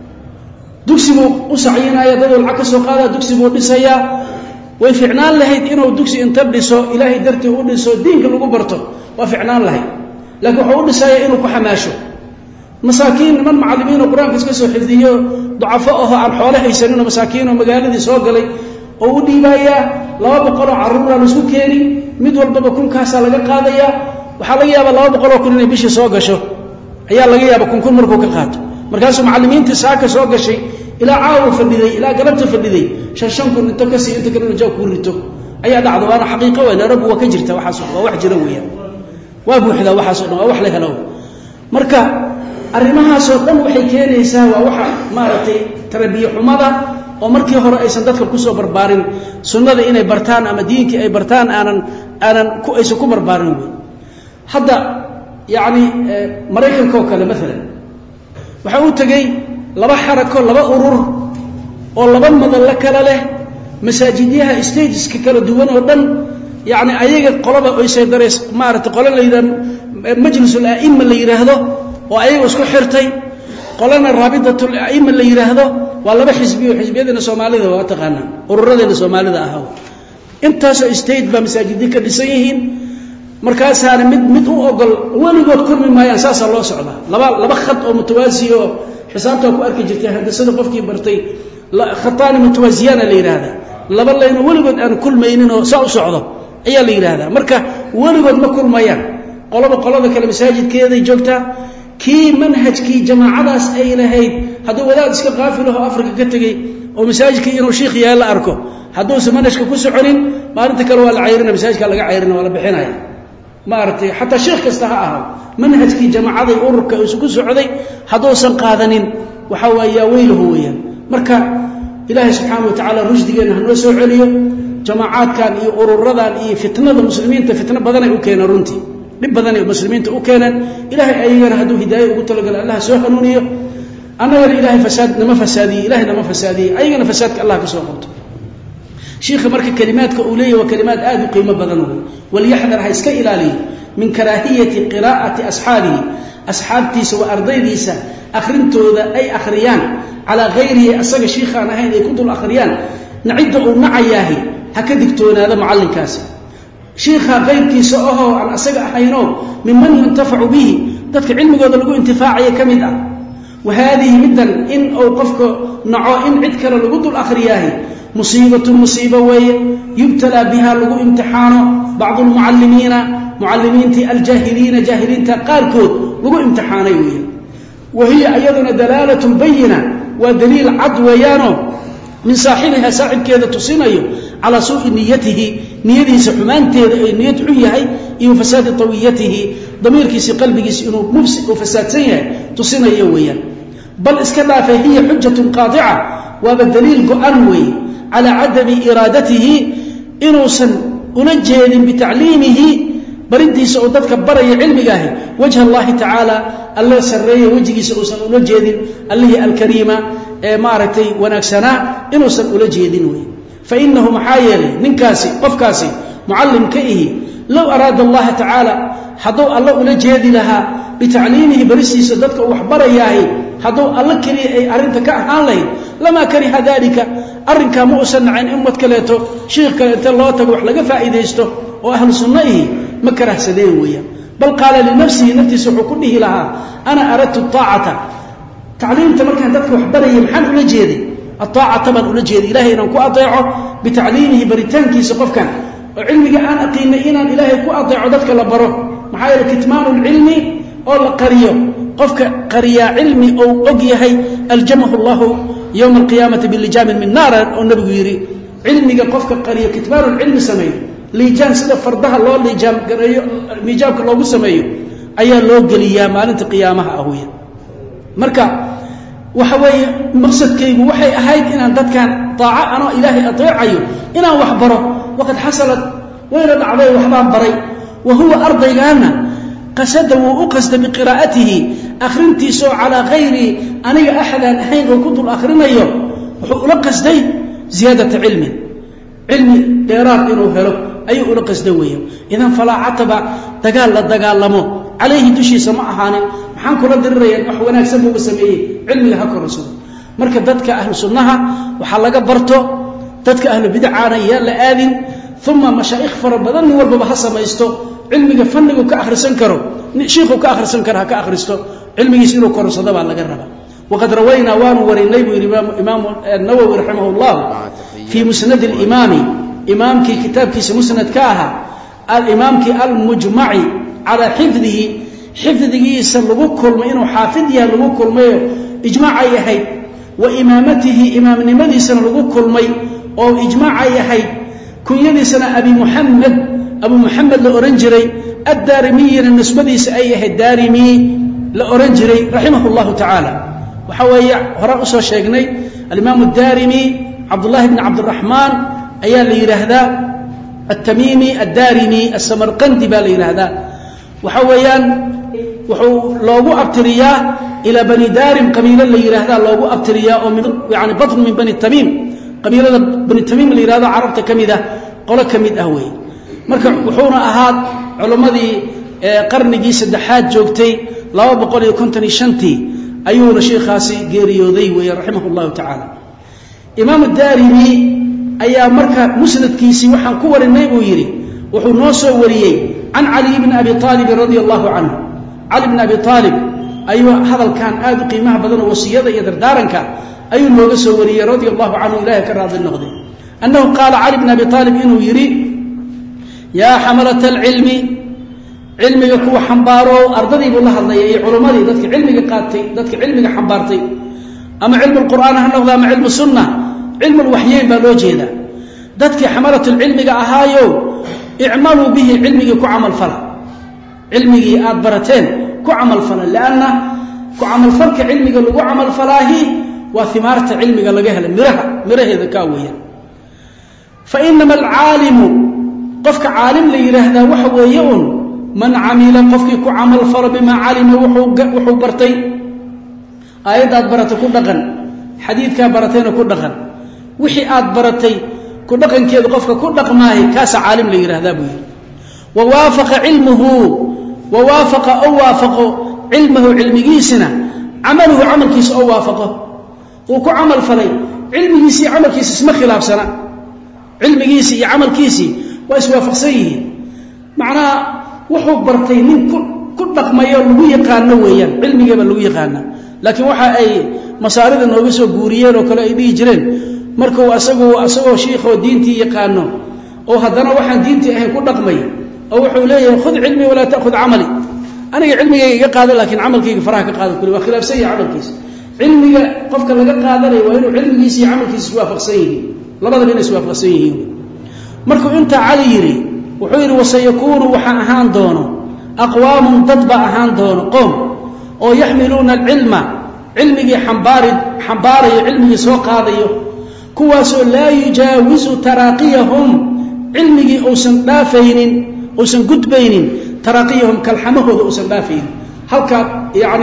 dugsi buu u sacyinaya daduu lacag ka soo qaadaya dugsi buu dhisayaa way ficnaan lahayd inuu dugsi inta dhiso ilaahay dartii u dhiso diinka lagu barto waa ficnaan lahayd laakiin wuxuu u dhisaya inuu ku xamaasho masaakiin niman macallimiinoo qur-aanka iska soo xifdiyo ducafo ahoo aan xoole haysaninoo masaakiinoo magaaladii soo galay oo u dhiibayaa 200 carruura la isku keeni mid walbaba kunkaasaa laga qaadayaa waxaa laga yaabaa 200 kun inay bishii soo gasho ayaa laga yaaba kun markuu ka qaato markaasuu macallimiintii saaka soo gashay ilaa caawa fadhiday ilaa galabta fadhiday 5 kun inta kasii inta kalena jaab ku rito ayaa dhacdo waana xaqiiqo weyn Arab waa ka jirta waxaas waa wax jira weeyaan waa buuxda waxaas oo wax la helo marka arrimahaas oo dhan waxay keenaysaa waa waxa maaragtay tarbiya xumada oo markii hore aysan dadka ku soo barbaarin sunnada inay bartaan ama diinka ay bartaan aanan ku aysan ku barbaarin weey hadda yaani mareykanka oo kale mesela waxa uu tagay laba xarako laba urur oo laba madalla kala leh masaajidaha stageska kala duwan oo dhan yaani ayaga qolada ay saydareys maaragtay qolada la yiraahdo majlisul a'imma la yiraahdo oo ayaga isku xirtay qolana raabidatul a'imma la yiraahdo waa laba xisbiyo xisbiyadana Soomaalida waa taqaana ururadana Soomaalida ah intaas state ba masaajidka ka dhisan yihiin markaas aan mid u ogol waligood kulmi maayaan saasa loo socda laba khad oo mutawaasiyo xisaabta ku arki jirtay hadasada qofkii bartay khataan mutawaasiyana la yiraahdo laba leen waligood aan kulmaynin oo saa u socdo ayaa la yiraahdaa marka waligood ma kulmayaan qolada kale masaajidkeeda joogtaa kii manhajkii jamaacadaas ay lahayd hadduu wadaad iska qaafilaho Afrika ka tagay oo masaajidkii inuu sheekh yahay la arko hadduu manhajka ku soconin maalinta kale waa la cayrina masaajidka laga cayrina wala bixinaya maartay hatta sheekh kasta ha ahaa manhajkii jamaacada ururka uu ku socday hadduu san qaadanin waxa weeyaa weyluhu weeyaan marka ilaahay subhanahu wa ta'ala rushdigeena hanoo soo celiyo jamaacadkan iyo ururadan iyo fitnada muslimiinta fitna badan ay u keenaan runtii dhib badan ee muslimiinta u keenan ilaahay ayagana haduu hidaayo ugu talagal Allah soo hanuuniyo annagana ilaahay nama fasaadiyo ayagana fasaadka Allah ka soo qabto sheekha marka kalimaadka uu leeyahay waa kalimaad aad u qiimo badan wal yahdar ha iska ilaaliyo min karaahiyati qiraa'ati asxaabtiisa wa ardaydiisa akhrintooda ay akhriyaan ala ghayrihi asaga sheekhan ahayn ay ku dul akhriyaan nacida uu nacayahay ha ka digtoonaada macallinkaasi sheekha qaybkiisa oo aan asaga ahayno mimman yantafacu bihi dadka cilmigooda lagu intifaaciyo kamid ah وهذه مدن إن أو قفك نعو إن عدك لغد الأخرياه مصيبة وهي يبتلى بها لغو امتحانه بعض معلمين الجاهلين تقاركود لغو امتحاني وهي أيضا دلالة بينة ودليل عدويانه من صاحبها صاحب كذا تصينيه على سوء نيته سحمانته نية عيهي فساد طويته ضمير كيسي قلبي كيسي إنه مفسد وفساد سيئة تصينيه ويا بل اسكلا فهي حجة قاطعة وبالدليل قأنوي على عدم إرادته إنوسا أنجهد بتعليمه بريدي سعودتك بري علمه وجه الله تعالى الله سرية وجهي سعوسا أنجهد الله الكريمة مارتي ونكسنا إنوسا أنجهد وي فإنه محايل ننكاسي قفكاسي معلم كئه لو أراد الله تعالى حضو الله أنجهد لها بتعليمه بريدي سعودتك وحبر إياه حضو الله كري أي أرنتك أهان لي لما كره ذلك أرنك مؤسن عن أمة كليته شيخ كليته الله تقوح لك فائديسته وأهل سنئه مكره سدين ويا بل قال لنفسه نفسي سحكنه لها أنا أردت الطاعة تعليم تمركها تذكر حبري محل أولجيدي الطاعة تمن أولجيدي إلهي إنه كأطيعه بتعليمه بريتانكي سقف كان علمي أن أقيم إنا إلهي كأطيعه ذاتك لبره محايا كتمان العلم أو القرية قفك قرية علمي أو أقيهي الجمه الله يوم القيامة باللجام من نار النبي يري علمي قفك قرية كتمان العلم سميه لجان سيده فردها الله لجام قرية ميجابك الله سميه أيها الله قليا ما أنت قيامها أهوية مركا وحوي مقصد كيب وحي أهيد إن أنت كان طاعة أنا إلهي أطيعه إنا وحبره وقد حصلت ويرد عليه وحبان بري وهو أرضي لنا قصد وأقصد بقراءته أخرنتي سو على غيري أنا أحدا حين وكنت الآخرين أيوه ولقص دي زيادة علم ديرات إنه هلو أي ولقص دويه إذن فلا عتب دقال لمو عليه دشي سماعهاني محان كل دريان وحونا يكسبوا بسميه علم لها كرسول مركب ذاتك أهل سنها وحلق برته ذاتك أهل بدعانا يالا آذن ثم مشايخ فربضان والبابا ما يستو علمك فنك كأخرسن كرو شيخه كأخرسن كرها كأخرستو علمك يسيرو كرسو دبا لقربا وقد روينا ورينيب إمام النووي رحمه الله في مسند الإمام إمام كي كتاب كي مسند كاها الإمام كي المجمعي على حفظه يسلبو كل ما إنه حافظها لبو كل ما إجماع يحي وإمامته إمام نمدي سنلبو كل ما أو إجماع يحي كن يدي سنة أبو محمد لأورنجري الدارمي النسبة سأيه الدارمي لأورنجري رحمه الله تعالى وحوي رأس شيخني الإمام الدارمي عبد الله بن عبد الرحمن أيال ليرهذا التميمي الدارمي السمرقندي باليرهذا وحويان لوغو أبترياه إلى بني دارم قبيلة ليرهذا لوغو أبترياه يعني بطن من بني التميم قبيلة بني التميم ليرهذا عربت كميدة قول كميد أهوي مركب وحونا أهاد علماء قرنجي سدحات جوجتي لو بقول كنتني شنتي أيوه شيخ خاسي جيريودي رحمه الله تعالى إمام الدارمي أيام مركب مسند كيسي وحن كور النيب ويري وحو نوسو وريي عن علي بن أبي طالب رضي الله عنه علي بن أبي طالب أيوه هذا كان آد قيمة بدن وصية يدر دارنك أيوه نوسو وريي رضي الله عنه لا يكرر النقدي أنه قال علي بن أبي طالب إنه يري يا حملة العلم علمك كو حنبارو أرضي بالله الله يا علماء ذاتك علمك قاتي ذاتك علمك حنبارتي أما علم القرآن هنقضى أما علم السنة علم الوحيين بالوجه ذا ذاتك حملة العلم أهايو اعملوا به علمك كو عمل فلا علمك أدبرتين كو عمل فلا لأن كو عمل فلا علمك لو عمل فلاهي وثمارة علمك لقاها مرها ذكاوية فإنما العالم قفك عالم ليرهذا وحويون man camila qofkii ku camal falo bimaa calima wuxuu bartay aayadaad baratay ku dhaqan xadiidkaa baratayna ku dhaqan wixii aad baratay ku dhaqankeedu qofka ku dhaqmaahay kaasa caalim la yidhaahdaa buu yidhi wawaafaqa cilmuhu wawaafaqa oo waafaqo cilmahu cilmigiisina camaluhu camalkiisa oo waafaqo uu ku camal falay cilmigiisii iyo camalkiisi isma khilaafsana cilmigiisii iyo camalkiisii waa iswaafaqsan yihiin macnaha wuxuu bartay nin ku dhaqmayo lagu yaqaano weeyaan cilmigeeba lagu yaqaana laakiin waxa ay masaarida nooga soo guuriyeen oo kale ay dhihi jireen markuu asagoo shiikhoo diintii yaqaano oo haddana waxaan diintii ahayn ku dhaqmay oo wuxuu leeyahay khud cilmi walaa ta'khud camali aniga cilmigayga iga qaada laakiin camalkayga faraha ka qaada kuli waa khilaafsan yahay camalkiisa cilmiga qofka laga qaadanayo waa inuu cilmigiisa iyo camalkiisa iswaafaqsan yihiin labadaba inay iswaafaqsan yihiin markuu intaa cali yidhi wuxuu yidhi wasayakuunu waxaa ahaan doono aqwaamun dad baa ahaan doono qoom oo yaxmiluuna alcilma cilmigii xambaarayo cilmigii soo qaadayo kuwaasoo laa yujaawizu taraaqiyahum cilmigii uusan dhaafaynin uusan gudbaynin taraaqiyahum kalxamahooda uusan dhaafaynin halkaa yani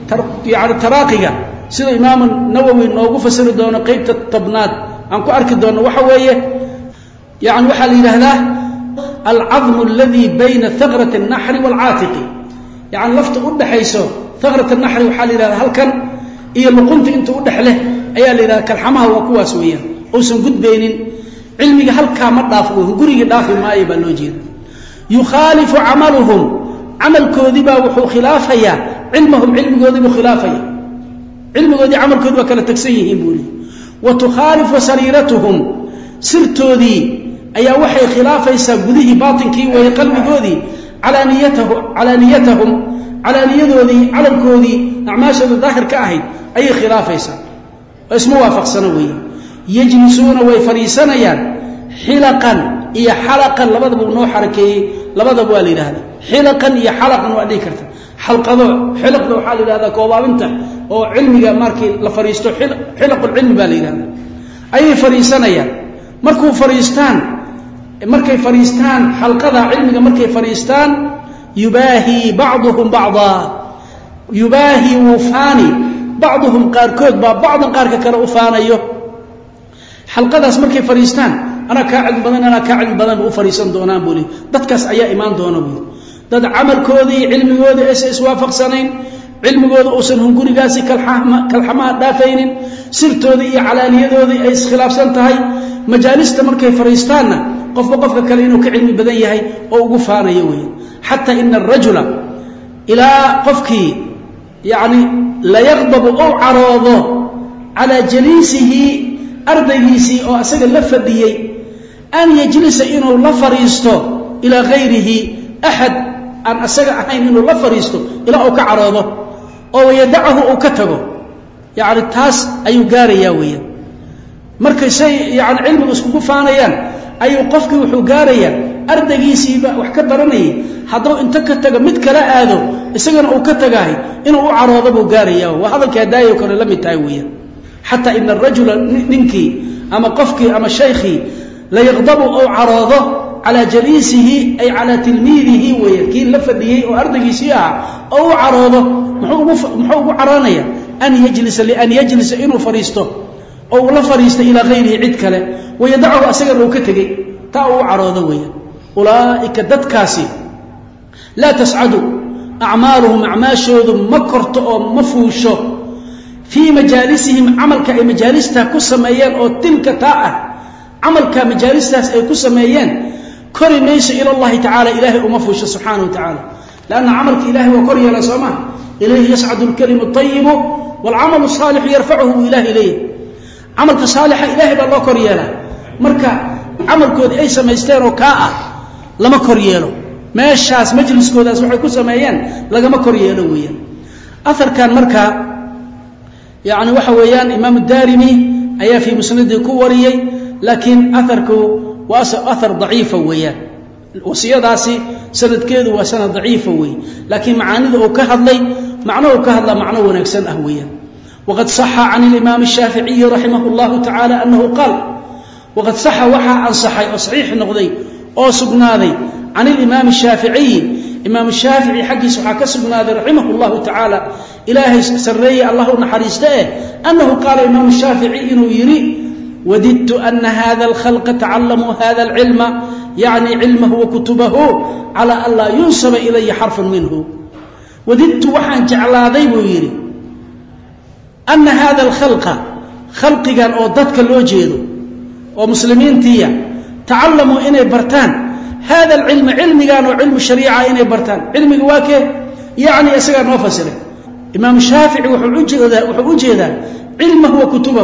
taraaqiga sida imaamu nawowi noogu fasiri doono qeybta tobnaad aan ku arki doono waxa weeye yani waxaa la yidhaahdaa alcadmu aladii bayna haqrat الnaxri wاlcaatiqi yani lafta u dhaxayso haqrat الnaxri waxaa la yidhahdaa halkan iyo luqunta inta u dhex leh ayaa la yidhahdaa kalxamaha waa kuwaas weeyaan uusan gudbaynin cilmiga halkaa ma dhaafo gurigii dhaafi maayo baa loo jeeda yukhaalifu camaluhum camalkoodii baa wuxuu khilaafayaa cilmahum cilmigoodii buu khilaafaya cilmigoodii camalkoodi waa kala tegsan yihiin buu lihi wa tukhaalifu sariiratuhum sirtoodii ayaa waxay khilaafaysaa gudihii baatinkii weeye qalbigoodii calaaniyatahum calaaniyadoodii calalkoodii acmaashooda daahir ka ahayd ayay khilaafaysaa oo isma waafaqsana weeye yajlisuuna way fadhiisanayaan xilaqan iyo xalaqan labadaba uu noo xarakeeyey labadaba waa la yidhahdaa xilaqan iyo xalaqan waa dhihi karta xalqado xilaqda waxaa la yidhahdaa koobaabinta oo cilmiga markii la fadhiisto xilaqulcilmi baa la yidhahdaa ayay fadhiisanayaan markay fadhiistaan xalqada cilmiga markay fadhiistaan yubaahii bacduhum bacdaa yubaahii wuu faani bacduhum qaarkood baa bacdan qaarka kale u faanayo xalqadaas markay fadhiistaan anaa kaa cilmi badan u fadhiisan doonaan buu li dadkaas ayaa imaan doona buu dad camalkoodii cilmigoodii aysan iswaafaqsanayn cilmigooda uusan hungurigaasi kalxamaha dhaafaynin sirtoodii iyo calaaniyadoodii ay iskhilaafsan tahay majaalista markay fadhiistaanna qofba qofka kale inuu ka cilmi badan yahay oo ugu faanayo weeye xataa ina arajula ilaa qofkii yani layaqdabu ou caroodo calaa jaliisihi ardaygiisii oo asaga la fadhiyey an yajlisa inuu la fadhiisto ilaa hayrihi axad aan asaga ahayn inuu la fadhiisto ilaa uu ka caroodo oo wayadacahu uu ka tago yani taas ayuu gaarayaa weeyaan markay say yani cilmigu iskugu faanayaan ayuu qofkii wuxuu gaarayaa ardaygiisiiba wax ka baranayay hadduu inta ka tago mid kala aado isagana uu ka tagahay inuu u caroodo buu gaarayaa waa hadalkaa daayo kale la mid tahay weeyaan xataa ina arajula ninkii ama qofkii ama shaykhii layaqdabu ou caroodo calaa jaliisihi ay calaa tilmiidihi weeye kii la fadhiyey oo ardaygiisii ahaa oo u caroodo muxuu ugu caroonaya lian yajlisa inuu fadhiisto oo uu la fadhiisto ilaa hayrihi cid kale wayadacahu asagana uu ka tegey taa uu u caroodo weeye ulaa'ika dadkaasi laa tascadu acmaaluhum acmaashoodu ma korto oo ma fuusho fii majaalisihim camalka ay majaalista ku sameeyeen oo tilka taa ah camalka majaalistaas ay ku sameeyeen kori mayso ila allahi tacala ilaahay uma fuusho subxaanahu wa tacaala lanna camalka ilahay waa kor yeela soo maha ilayhi yascadu alkalimu ayibu waalcamalu saalixu yarfacuhu buu ilahay leeyahy camalka saalixa ilahay baa loo kor yeelaa marka camalkoodii ay samaysteen oo kaa ah lama kor yeelo meeshaas majliskoodaas waxay ku sameeyeen lagama kor yeelo weeyaan aharkan marka yani waxa weeyaan imaam daarimi ayaa fii musnadii ku wariyey laakiin aharku waa ahar daciifa weeyaan wasiyadaasi sanadkeedu waa sanad daciifa weeye laakiin macaanida uu ka hadlay macnuhu ka hadlaa macno wanaagsan ah weeyaan waqad saxa can alimaam الshaaficiyi raximah اllahu tacaala anahu qaal waqad saxa waxaa ansaxay oo saxiix noqday oo sugnaaday can alimaam الshaaficiyi إمام الشافعي حق سحاك سبنا رحمه الله تعالى إلهي سري الله نحرسته أنه قال إمام الشافعي إنه يري وددت أن هذا الخلق تعلموا هذا العلم يعني علمه وكتبه على أن لا ينسب إلي حرف منه وددت وحان جعل ذيب يري أن هذا الخلق خلق كان أودتك الوجيد ومسلمين تيا تعلموا إني برتان هذا العلم علم كانوا علم الشريعة إني برتان علم واكه يعني أسقى نوفسره إمام الشافعي وحوجه علمه وكتبه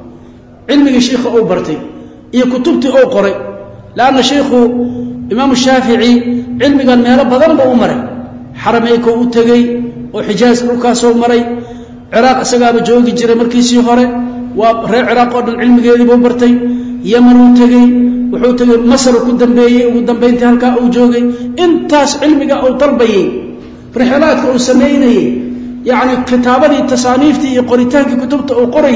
علم الشيخ أو برتي هي كتبتي أو قري لأن الشيخ إمام الشافعي علم كان ميلا بدل بأمره حرميك وتجي وحجاز ركاس ومري عراق أسقى بجوج جري مركزي هره وعراق العلم جدي بأمرتي يمن وتجي وحوتجي مصر وقدام بينتي هلكا أو جوجي انتاس علمك أو طلبي رحلات أو سميني يعني كتابتي تصانيفتي قريتانك كتبت أو قري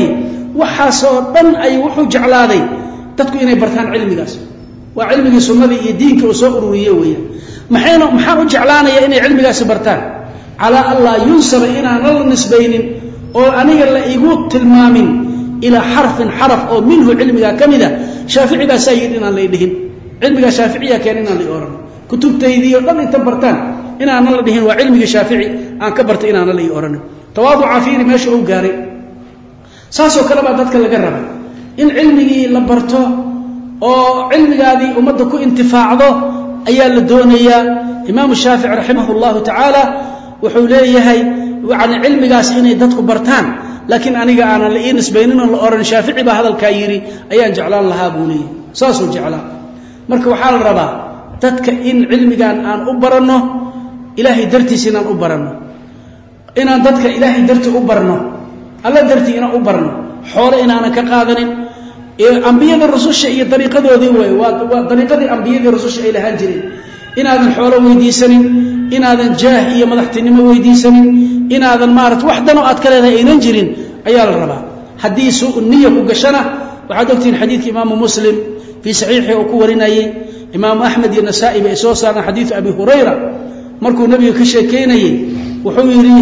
وحاسبا أي وحج على ذي تدكو إني برتان علمي قاس وعلمي سنة دينك وسؤروريه ويا محاو جعلانا يا إني علمي قاس برتان على الله ينسب إنا نل نسبين أو أني اللي يقول تلمامين إلى حرف أو منه علمي كمذا شافعي با سيد إنا اللي يدهن علمي شافعية كان إنا اللي أورن كتب تيدي وقال إنت برتان إنا نل دهن وعلمي شافعي أن كبرت إنا اللي أورن تواضع فيني ماشي أو قاري ساسو كلام dadka laga raba in cilmigi la barto oo cilmigaadi umada ku intifaacdo ayaa la doonayaa Imam Shaafi'i rahimahullahu ta'ala wuxuu leeyahay waan cilmigaas inay dadku bartaan laakiin aniga aan la isbaynin oo la oran Shaafi'i ba hadalka yiri ayaan jeclaan lahaa buulay saaso jeclaa marka waxa la rabaa dadka in cilmigan aan u barano Ilaahay dartiisina aan u barano inaan dadka Ilaahay darti u barno alla darti ina u barno xoolo inaana ka qaadanin anbiyada rasuusha iyo dariiqadoodii waa dariiqadii anbiyada rasuusha ay lahaan jireen inaadan xoolo weydiisanin inaadan jaah iyo madaxtinimo weydiisanin inaadan maarat waxdan oo aad ka leedahay aynan jirin ayaa la rabaa hadii suu niyad ku gashana waxa dogtiin xadiidka Imam Muslim fi sahihi oo ku warinayay Imam Ahmad iyo Nasa'i bay soo saarna xadiis Abi Hurayra markuu nabiga ka sheekeynayay wuxuu yiri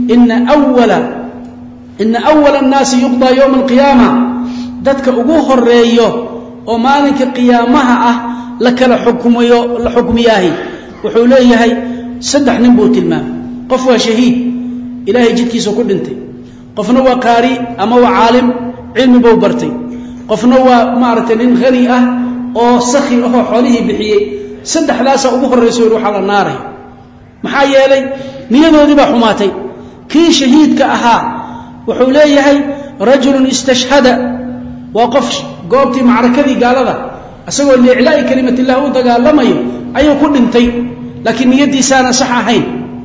إن أول الناس يقضى يوم القيامة ذاتك أقوه الرئيو ومالك قيامها لك لحكم ياهي وحوليهي سدح نبوت الماء قفوة شهيد إلهي جدكي سكود انت قفنوا قاري أما عالم علم بوبرتي قفنوا مارتين غنيئة أو سخي أو حوليه بحيه سدح لاسا أقوه الرئيسو يروح على النار محايا لي نيانو ذبا حماتي كي شهيد كأها وحوليه رجل استشهد وقف قوبتي معركتي قال هذا أسوأ لإعلاء كلمة الله وقال لما أيو كل انتي لكن يدي سانا صحاحين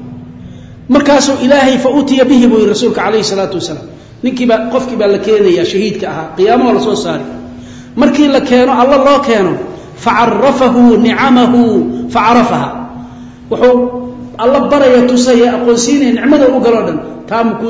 مركاسو إلهي فأوتي به بو رسولك عليه الصلاة والسلام نكي قفك بالكين يا شهيد كأها قيامه ولا صوت صاري مركي لكينو الله كينو فعرفه نعمه فعرفها وحو الله بريا تسيا أقنسيني نعمده وقردا تامكو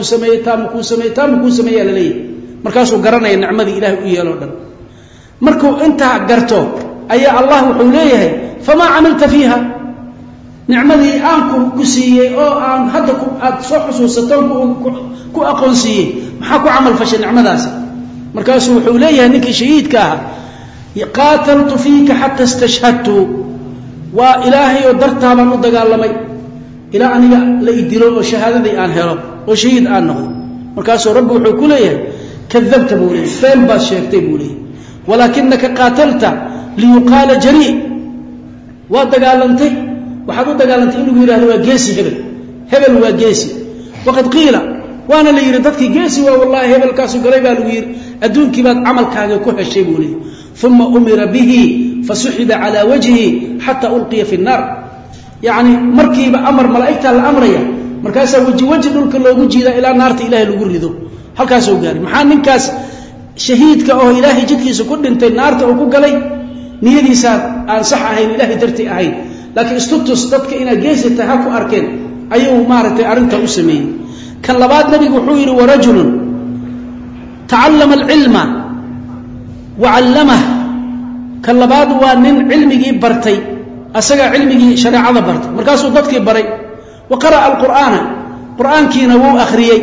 سميه للي مركاسو قرنaya نعمدي إلهي u yeelo dhan markuu inta garto ayaa Allah wuxuu leeyahay fama amilta fiha نعمدي aanku ku siiyay oo aan hadda ku aad soo xusuusataan ku aqoonsiyay maxaa ku amal fashay نعمadaas markaasuu wuxuu leeyahay ninkii shahiidka ah yaqataltu fiika hatta istashhadtu wa ilaahi oo dartaaba u dagaalamay ila aniga la idilo oo shahaadadii aan helo oo shahiid aan noqdo markaasuu rabbi wuxuu ku leeyahay كذبت بولي فين باس شيكتي بولي ولكنك قاتلت ليقال جريء ودغالنتي وحدو دغالنتي انو يراهdo waa geesi hebel waa geesi waqad qila وانا اللي يرددك geesi waa wallahi hebel kaasu galay baa lagu yiri adduunkii baad amalkaaga ku heshay buu leeyahay thumma umira bihi fasuhida ala wajhi hatta ulqiya fi an-nar yani markiiba amar malaa'ikta la amraya markaas waji dhulka loogu jiida ila naarta ilaahay lagu rido halkaas oo gaari maxaa ninkaas shahiidka oo ilaahay jidkiisa ku dhintay naarta oo ku galay niyadiisa aan sax ahayn ilaahay darti ahayn laakiin istutus dadka ina geesita ha ku arkeen ayuu maartay arinta u sameeyay kan labaad nabigu wuxuu yiri warajulun ta'allama al-ilma wa 'allamahu kan labaad waa nin cilmigi bartay asaga cilmigi shariicada barta markaasuu dadkii baray wa qara'a alqur'aana qur'aankiina wuu akhriyay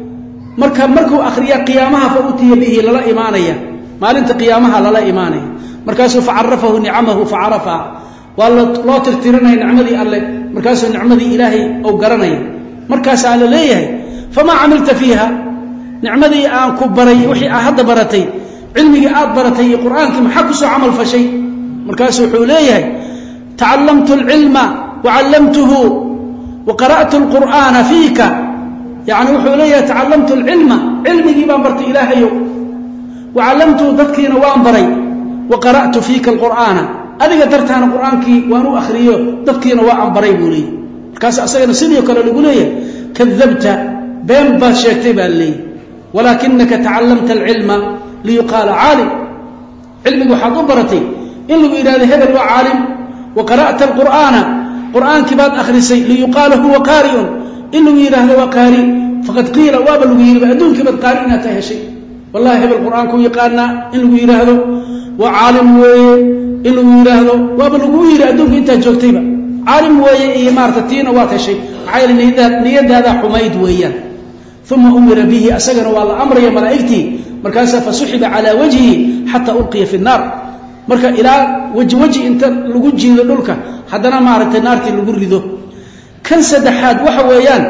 markuu akhriya qiyaamaha fa utiya bihi lala imaanaya maalinta qiyaamaha lala imaanaya markaasuu facarafahu nicamahu facarafa waa loo tirtirinaya nicmadii alle markaasuu nicmadii ilaahay uu garanaya markaasaa la leeyahay famaa camilta fiiha nicmadii aan ku baray wixii aad hadda baratay cilmigii aad baratay iyo qur'aankii maxaa ku soo camal fashay markaasuu wuxuu leeyahay tacallamtu alcilma wacallamtuhu waqara'tu alqur'aana fiika yacni wuxuu leeyahay tacallamtu alcilma cilmigii baan bartay ilaahayow wacallamtuhu dadkiina waan baray waqara'tu fiika alqur'aana adiga dartaana qur'aankii waan u akhriyo dadkiina waa aan baray buu leeyahy markaas asagana sidii kale lagu leeyahay kadabta been baad sheegtay baa leeyahy walaakinaka tacallamta alcilma liyuqaala caalim cilmigu waxaad u baratay in lagu yidhahdo hebel waa caalim wa qara'ta alqur'aana qur'aankii baad akhrisay liyuqaala huwa qaari'un in lagu yidhaahdo waa qaari faqad qiila waaba lagu yidhi adduunkii baad qaari inaad taa heshay wallahi hebel qur'aanku yaqaanaa in lagu yidhaahdo waa caalim weeye in lagu yidhaahdo waaba lagu yidhi adduunka intaad joogtayba caalim weeye iyo maarata tiina waad heshay maxaa yeele niyadaadaa xumayd weeyaan uma umira bihi asagana waa la amraya malaa'igtii markaasaa fasuxiba calaa wajhihi xataa ulqiya fi nnaar marka ilaa weji inta lagu jiido dhulka haddana maaragtay naartii lagu rido kan saddexaad waxa weeyaan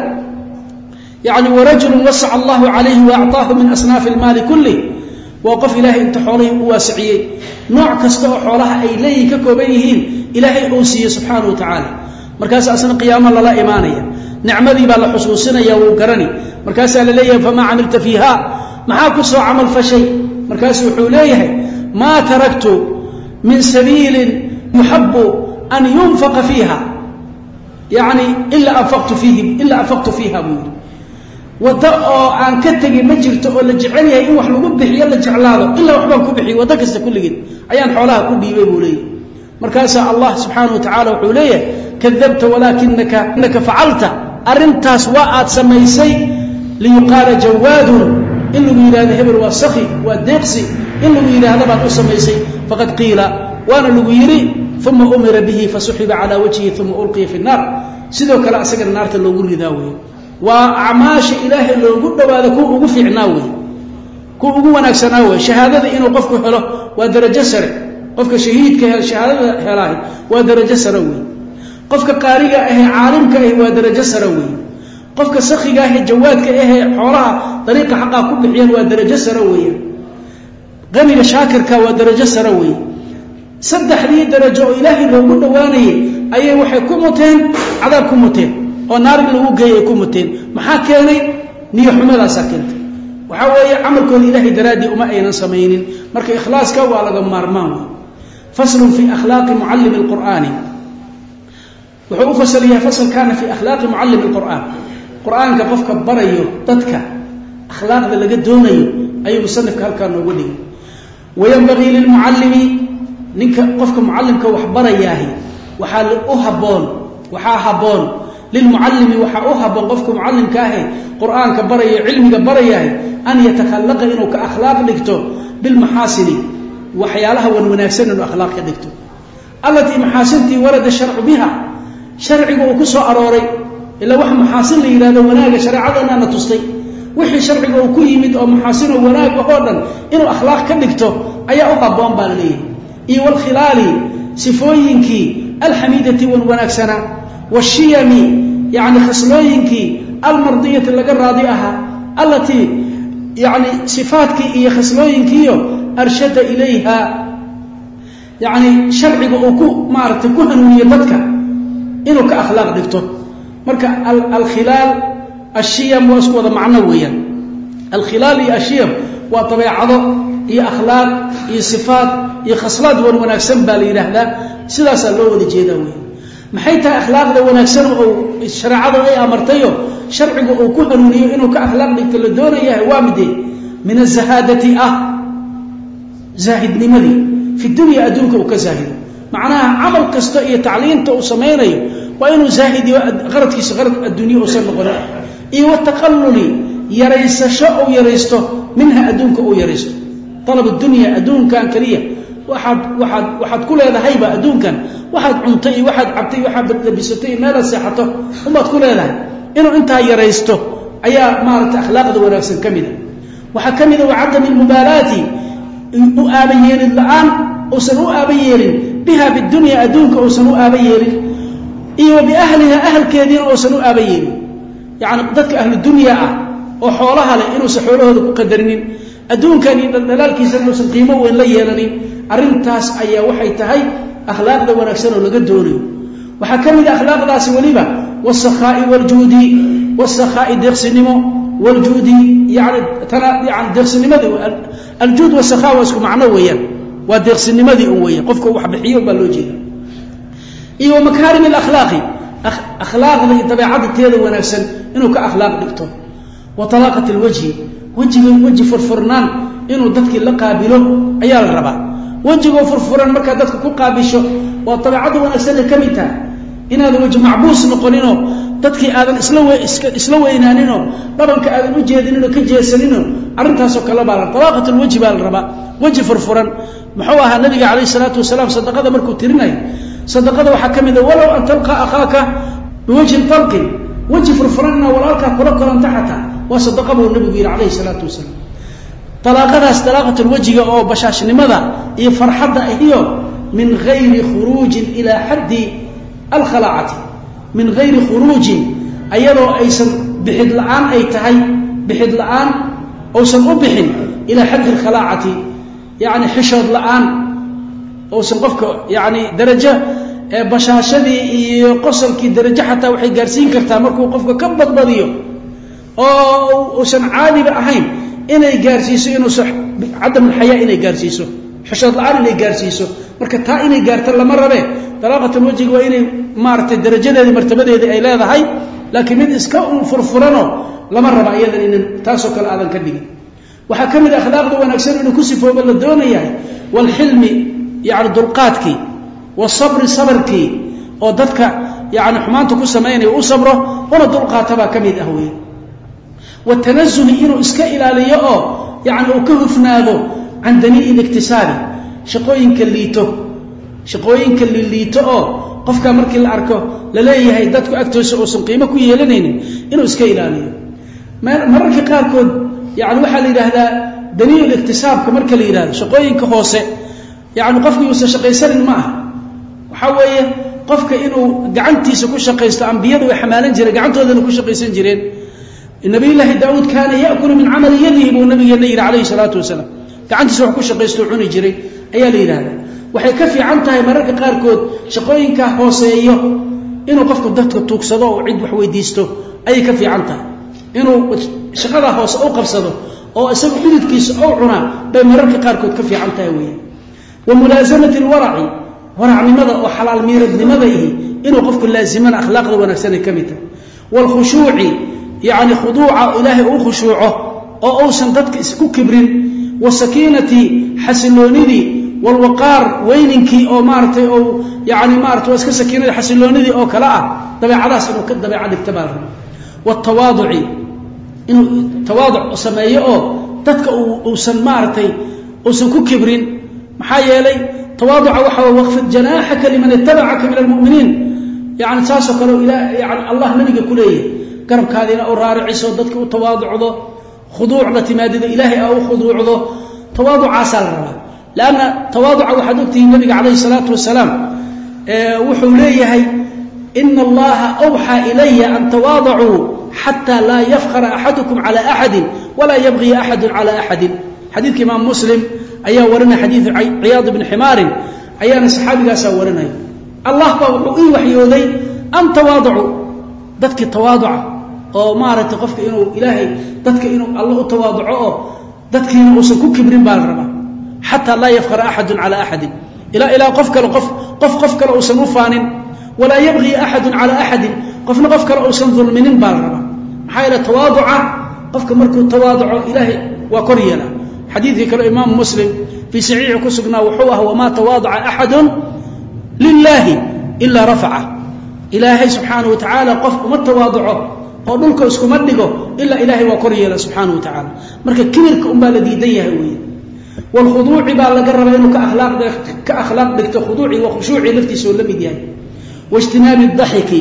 yani warajulun wasaca allahu calayhi waacطaahu min asnaafi almaali kulih waa qof ilaahay inta xoolahii u waasiciyey nooc kasta oo xoolaha ay leeyihin ka kooban yihiin ilaahay uu siiyey subxaanahu wa tacaala markaasa asna qiyaamo lala imaanaya nicmadii baa la xusuusinaya wuu garani markaasaa la leeyahay famaa camilta fiiha maxaa ku soo camal fashay markaasu wuxuu leeyahay maa taraktu min sabiilin yuxabu an yunfaqa fiiha yani ilaa anfaqtu fiiha buu yidhi waddo oo aan ka tegin ma jirto oo la jecel yahay in wax lagu bixiyo la jeclaado ilaa waxbaan ku bixiy waddo kasta kulligeed ayaan xoolaha ku dhiibay buu leeyahay markaasaa allah subxaanahu wa tacaala wuxuu leeyahay kadabta walaakinaka facalta arrintaas waa aad samaysay liyuqaala jawaadun in lagu yidhahdo hebel waa saki waa deeqsi in lagu yidhaahdo baad u samaysay faqad qiila waana lagu yidhi uma umira bihi fasuxiba calaa wajhihi uma ulqiya fi nnaar sidoo kale asagana naarta loogu ridaa weeye waa acmaasha ilaahay loogu dhowaado kuwa ugu fiicnaa weeye kuwa ugu wanaagsanaa weye shahaadada inuu qofku helo waa darajo sare qofka shahiidka shahaadada helaahay waa darajo sare weeye qofka qaariga ahee caalimka ahi waa darajo sare weeye qofka sakiga ahee jawaadka ahee xoolaha dariiqa xaqaa ku bixiyaan waa darajo sare weeye qaniga shaakirka waa darajo sare weeye saddexdii darajo oo ilaahay loogu dhowaanayay ayay waxay ku muteen cadaab ku muteen oo naar lagu geeyay ku muteen maxaa keenay niyo xumadaasaa keentay waxaa weeye camalkooda ilaahay daraaddii uma aynan samaynin marka ikhlaaska waa laga maarmaan wey faslun fii akhlaaqi mucallimi alqur'aani wuxuu u fasal yahay fasalkaana fii akhlaaqi mucallimi alqur'aan qur'aanka qofka barayo dadka akhlaaqda laga doonayo ayuu musanifka halkaa noogu dhigay wayanbagii lilmucallimi ninka qofka mucallimka wax barayaahi waxaa habboon lilmucallimi waxaa u habboon qofka mucallimka ahe qur'aanka barayo cilmiga barayaahi an yatakhallaqa inuu ka akhlaaq dhigto bilmaxaasini waxyaalaha wanaagsan inuu akhlaaq ka dhigto allatii maxaasintii warada sharcu biha sharciga uu ku soo arooray ilaa wax maxaasin la yidhahdo wanaaga shareecadanaana tustay wixii sharciga uu ku yimid oo maxaasin oo wanaag oo dhan inuu akhlaaq ka dhigto ayaa u habboon baa la leeyahay iyo walkhilaali sifooyinkii alxamiidati walwanaagsana washiyami yani khaslooyinkii almardiyati laga raadi ahaa allatii yani sifaadkii iyo khaslooyinkiiyo arshada ilayha yani sharciga uu ku maaragtay ku hanuuniyo dadka inuu ka akhlaaq dhigto marka alkhilaal ashiyam waa isku wada macno weeyaan alkhilaal iyo ashiyam waa dabeecado iyo akhlaaq iyo sifaat iyo khaslaad wanaagsan baa la yidhaahdaa sidaasaa loo wada jeedaa weya maxay tahay akhlaaqda wanaagsan oo shareecada ay amartayo sharciga uu ku hanuuniyo inuu ka akhlaaq dhigto la doonayahay waa midee min azahaadati zaahidnimadii fi dunya adduunka uu ka zaahido macnaha camal kasta iyo tacliinta uu samaynayo waa inuu zaahidiyo qaradkiisa qarad adduunye uusan noqonin iyo wataqalluli yaraysasho uu yaraysto minha adduunka uu yaraysto alab dunya adduunkan keliya waxaad ku leedahay ba adduunkan waxaad cuntay iyo waxaad cabtay waxaad labisatay meel seexato umaad ku leedahay inuu intaa yaraysto ayaa maaragtay akhlaaqda wanaagsan kamida waxa kamida wacadam almubalati u aabayeelin la'aan uusan u aabayeelin biha bidunya adduunka uusan u aabayeelin iyo biahliha ahlkeedina uusan u aabayeelin yani dadka ahlu dunya ah oo xoolaha leh inuu xoolahooda ku qadarinin adduunkan iyo dalaalkiisa uusan qiimo weyn la yeelanin arintaas ayaa waxay tahay akhlaaqda wanaagsan oo laga doonayo waxa kamid ah akhlaaqdaasi waliba wasakha'i waljudi wasakha'i diqsinimo waljudi yani diqsinimada aljud wasakha waa isku macno weeyaan waa diqsinimadii oo weeyaan qofka wax bixiyo baa loo jeedaa iyo makaarim alakhlaaqi akhlaaqda iyo dabeecadteeda wanaagsan inuu ka akhlaaq dhigto wa talaqat alwajhi wajhi furfurnaan inuu dadkii la qaabilo ayaa la rabaa wajiga furfuran marka dadka ku qaabisho waa dabeecad wanaagsan ka mid tahay inaad wajhi macbuus noqonino dadkii aadan isla weynaaninno dhabanka aadan u jeedinino ka jeesanino arintaas oo kala baa talaqat alwajhi baa la rabaa wajhi furfuran muxuu ahaa nabiga kaleey salaatu wasalaam sadaqada markuu tirinay sadaqada waxa kamid ah walaw an talqa akhaka biwajhi talqin wajhi furfuran walaalka kula kulanta xata waa sadaqa buu nabigu yiri kaleey salaatu wasalaam talaqadaas talaqatul wajhiga oo bashaashnimada iyo farxadda iyo min ghayri khuruj ila haddi al-khala'ati min ghayri khuruj ayadoo aysan bixid la'aan ay tahay bixid la'aan oosan u bixin ila haddi al-khala'ati yani xishad la'aan oosan qofka yani darajo bashaashadii iyo qosolkii darajo xataa waxay gaarsiin kartaa markuu qofka ka badbadiyo oo uusan caadiba ahayn inay gaarsiiso inuu cadam alxayaa inay gaarsiiso xishad la'aan inay gaarsiiso marka taa inay gaarto lama rabe talaqatul wajhi waa inay maartay darajadeeda martabadeeda ay leedahay laakiin mid iska furfurano lama raba iyadan in taasoo kale aadan ka dhigin waxa kamid akhlaaqda wanaagsan inuu ku sifoobo la doonayaa wal hilmi yani dulqaadki wasabr sabrki oo dadka yani xumaanta ku sameeynay u sabro una dulqaataba kamid ah weey والتنزه إنه إسكا إلى ليئو يعني وكهفناذو عن دنيء الاكتساب شقوين كالليتو قفك مركي الأركو للايه هيداتكو أكتوس أوسن قيمكو يهلنين إنه إسكا إلى ليئو مركي قاركو يعني وحا لي هذا دنيء الاكتساب كمركي لي هذا شقوين كهوسي يعني قفك يوسى شقيسان معه وحاوية قفك إنه قعنتي سكو شقيست أنبياء وحمالين جري قعنتو هذا نكو شقيسان جرين النبي الله داود كان يأكل من عمل يده والنبي النير عليه الصلاة والسلام كعنتي سوى كل شقيستو عوني جري أيا ليلة هذا وحي كفي عنتها مرق قاركود شقوين كهوسيو إنه قفك دهتك توكسدو وعيد وحويديستو أي كفي عنتها إنه شقدها هوس أو قبسدو أو أسبب حدود كيس أو عنا بمرق قاركود كفي عنتها وين وملازمة الورع ورع لماذا وحلال ميرد لماذا إنه قفك لازمان أخلاق ونفسنا كميتا والخشوع يعني خضوع إلهي أو خشوعه أو أوسن ضدك اسكو كبرين والسكينة حسنونيدي والوقار وينكي أو مارتي أو يعني مارتي واسك سكينة حسنونيدي أو كلاء طبعا عداس إنه كدب عدك تبارهم والتواضع إنه تواضع سمايه ضدك أوسن مارتي أوسن كو كبرين محايا لي تواضع وحوى وقفت جناحك لمن اتبعك من المؤمنين يعني ساسو قالوا إلى يعني الله نبي كليه قرب كادينا أو رارعيسو ضدك وتواضعه خضوع لتمادد إلهي أو خضوعه تواضع عسى الرب لأن تواضع وحدوكته النبي عليه الصلاة والسلام وحوليه إن الله أوحى إلي أن تواضعوا حتى لا يفخر أحدكم على أحد ولا يبغي أحد على أحد حديث إمام مسلم أيها ورنا حديث عياض بن حمار أيها الصحابي قاسا ورنا الله وحيوذي أن تواضعوا ضدك التواضع oo maaragtay qofka inuu ilaahay dadka inuu Allah u tawaaduco dadka inuu usan ku kibrin baa raba hatta la yafkhara ahad ala ahad ila qof kale usan u faanin wala yabghi ahad ala ahad qof kale usan dulminin baa raba maxay la tawaaduca qofka markuu tawaaduco ilaahay waa koryeela xadiithi kale imaam muslim fi sahih kusugna wuxuu ah wama tawaada'a ahad lillahi illa rafa'a ilaahay subhanahu wa ta'ala qof uma tawaaduco oo dhulka isku ma dhigo illa ilaahay waa koryeela subhanahu wa ta'ala marka kibirka baa la diidan yahay weey والخضوع بالغرب إنه كأخلاق دكت خضوعي وخشوعي لفتي سولمي ديالي واجتناب الضحك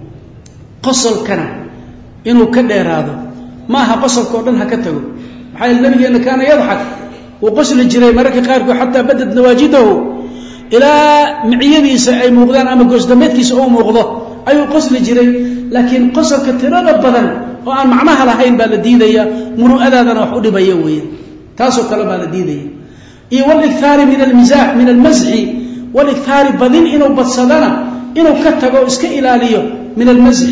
قصل كنا إنه كدير هذا ما ها قصل كورنها كتبه حال النبي أنه كان يضحك وقصل الجري مرك قارك حتى بدت نواجده إلى معيبيس أي مغضان أما قصدمتكيس أو مغضة أي قصل الجري لكن قصل كتيران البدن وأن معناها لهين بالديدية منو أذانا وحود بيوية تاسو كلا بالديدية والإكثار من المزاح من المزح والإكثار بدين إنه بتصدنا إنه كتبه إسك إلاليه من المزح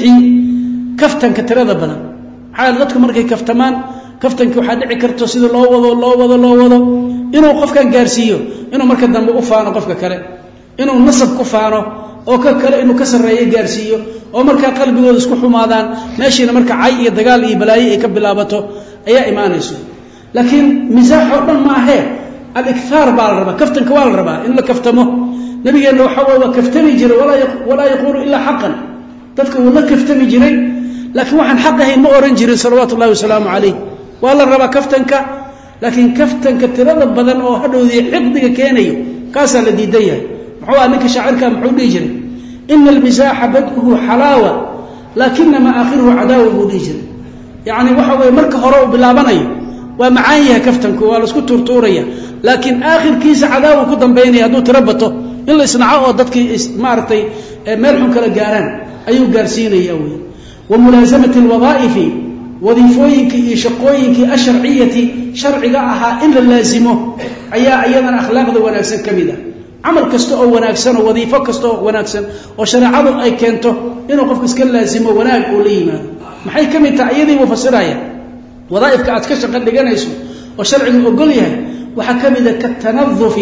كفتن كتيران البدن حال ذاتكم مركي كفتمان كفتن كوحد عكرتو سيد الله وضو إنه قف كان جارسيه إنه مركز دم أفانه قف كله إنه نصب كفانه أو كله إنه كسر رأيه جارسيه أو مركز قلبه يسكح ماذا ماشي إنه مركز عي دجال بلاي يكبل لابته أي إيمان يسوع لكن مزاح أردن ما هي الإكثار بالربا كفتن كوال الربا إلا كفتمه نبي إنه حوا وكفتمي جري ولا يقول إلا حقا تذكر ولا كفتمي جري لكن واحد حقه إنه أورنجري صلوات الله وسلامه عليه والله الربا كفتنك لكن كفتنك ترى بدن أو هذا ذي حقدك كينيو كاسا الذي ديه محوا أنك شاعرك محو ديجري إن المزاح بدءه حلاوة لكنما آخره عداوة ديجري يعني وحوي مرك هراء باللابنية ومعايا كفتنك والاسكت تورتورية لكن آخر كيس عداوة قدام بيني هدو تربطه إلا إصنعاء ضدك مارتي ملحم كلا جاران أيو جارسين يوي وملازمة الوظائف وظيفوينك شقوينك الشرعية شرعها إلا اللازمه أيضا أخلاق ذو وناكسن كميدا عمل كستو أو وناكسن ووظيفة كستو وناكسن وشرعه أي كنته إنه قف كسكن لازمه وناك أوليما محي كميدا أيضا وفسرايا وظائف كأتكشف قد لقنيسه وشرع أقوليها وحكمدا كالتنظف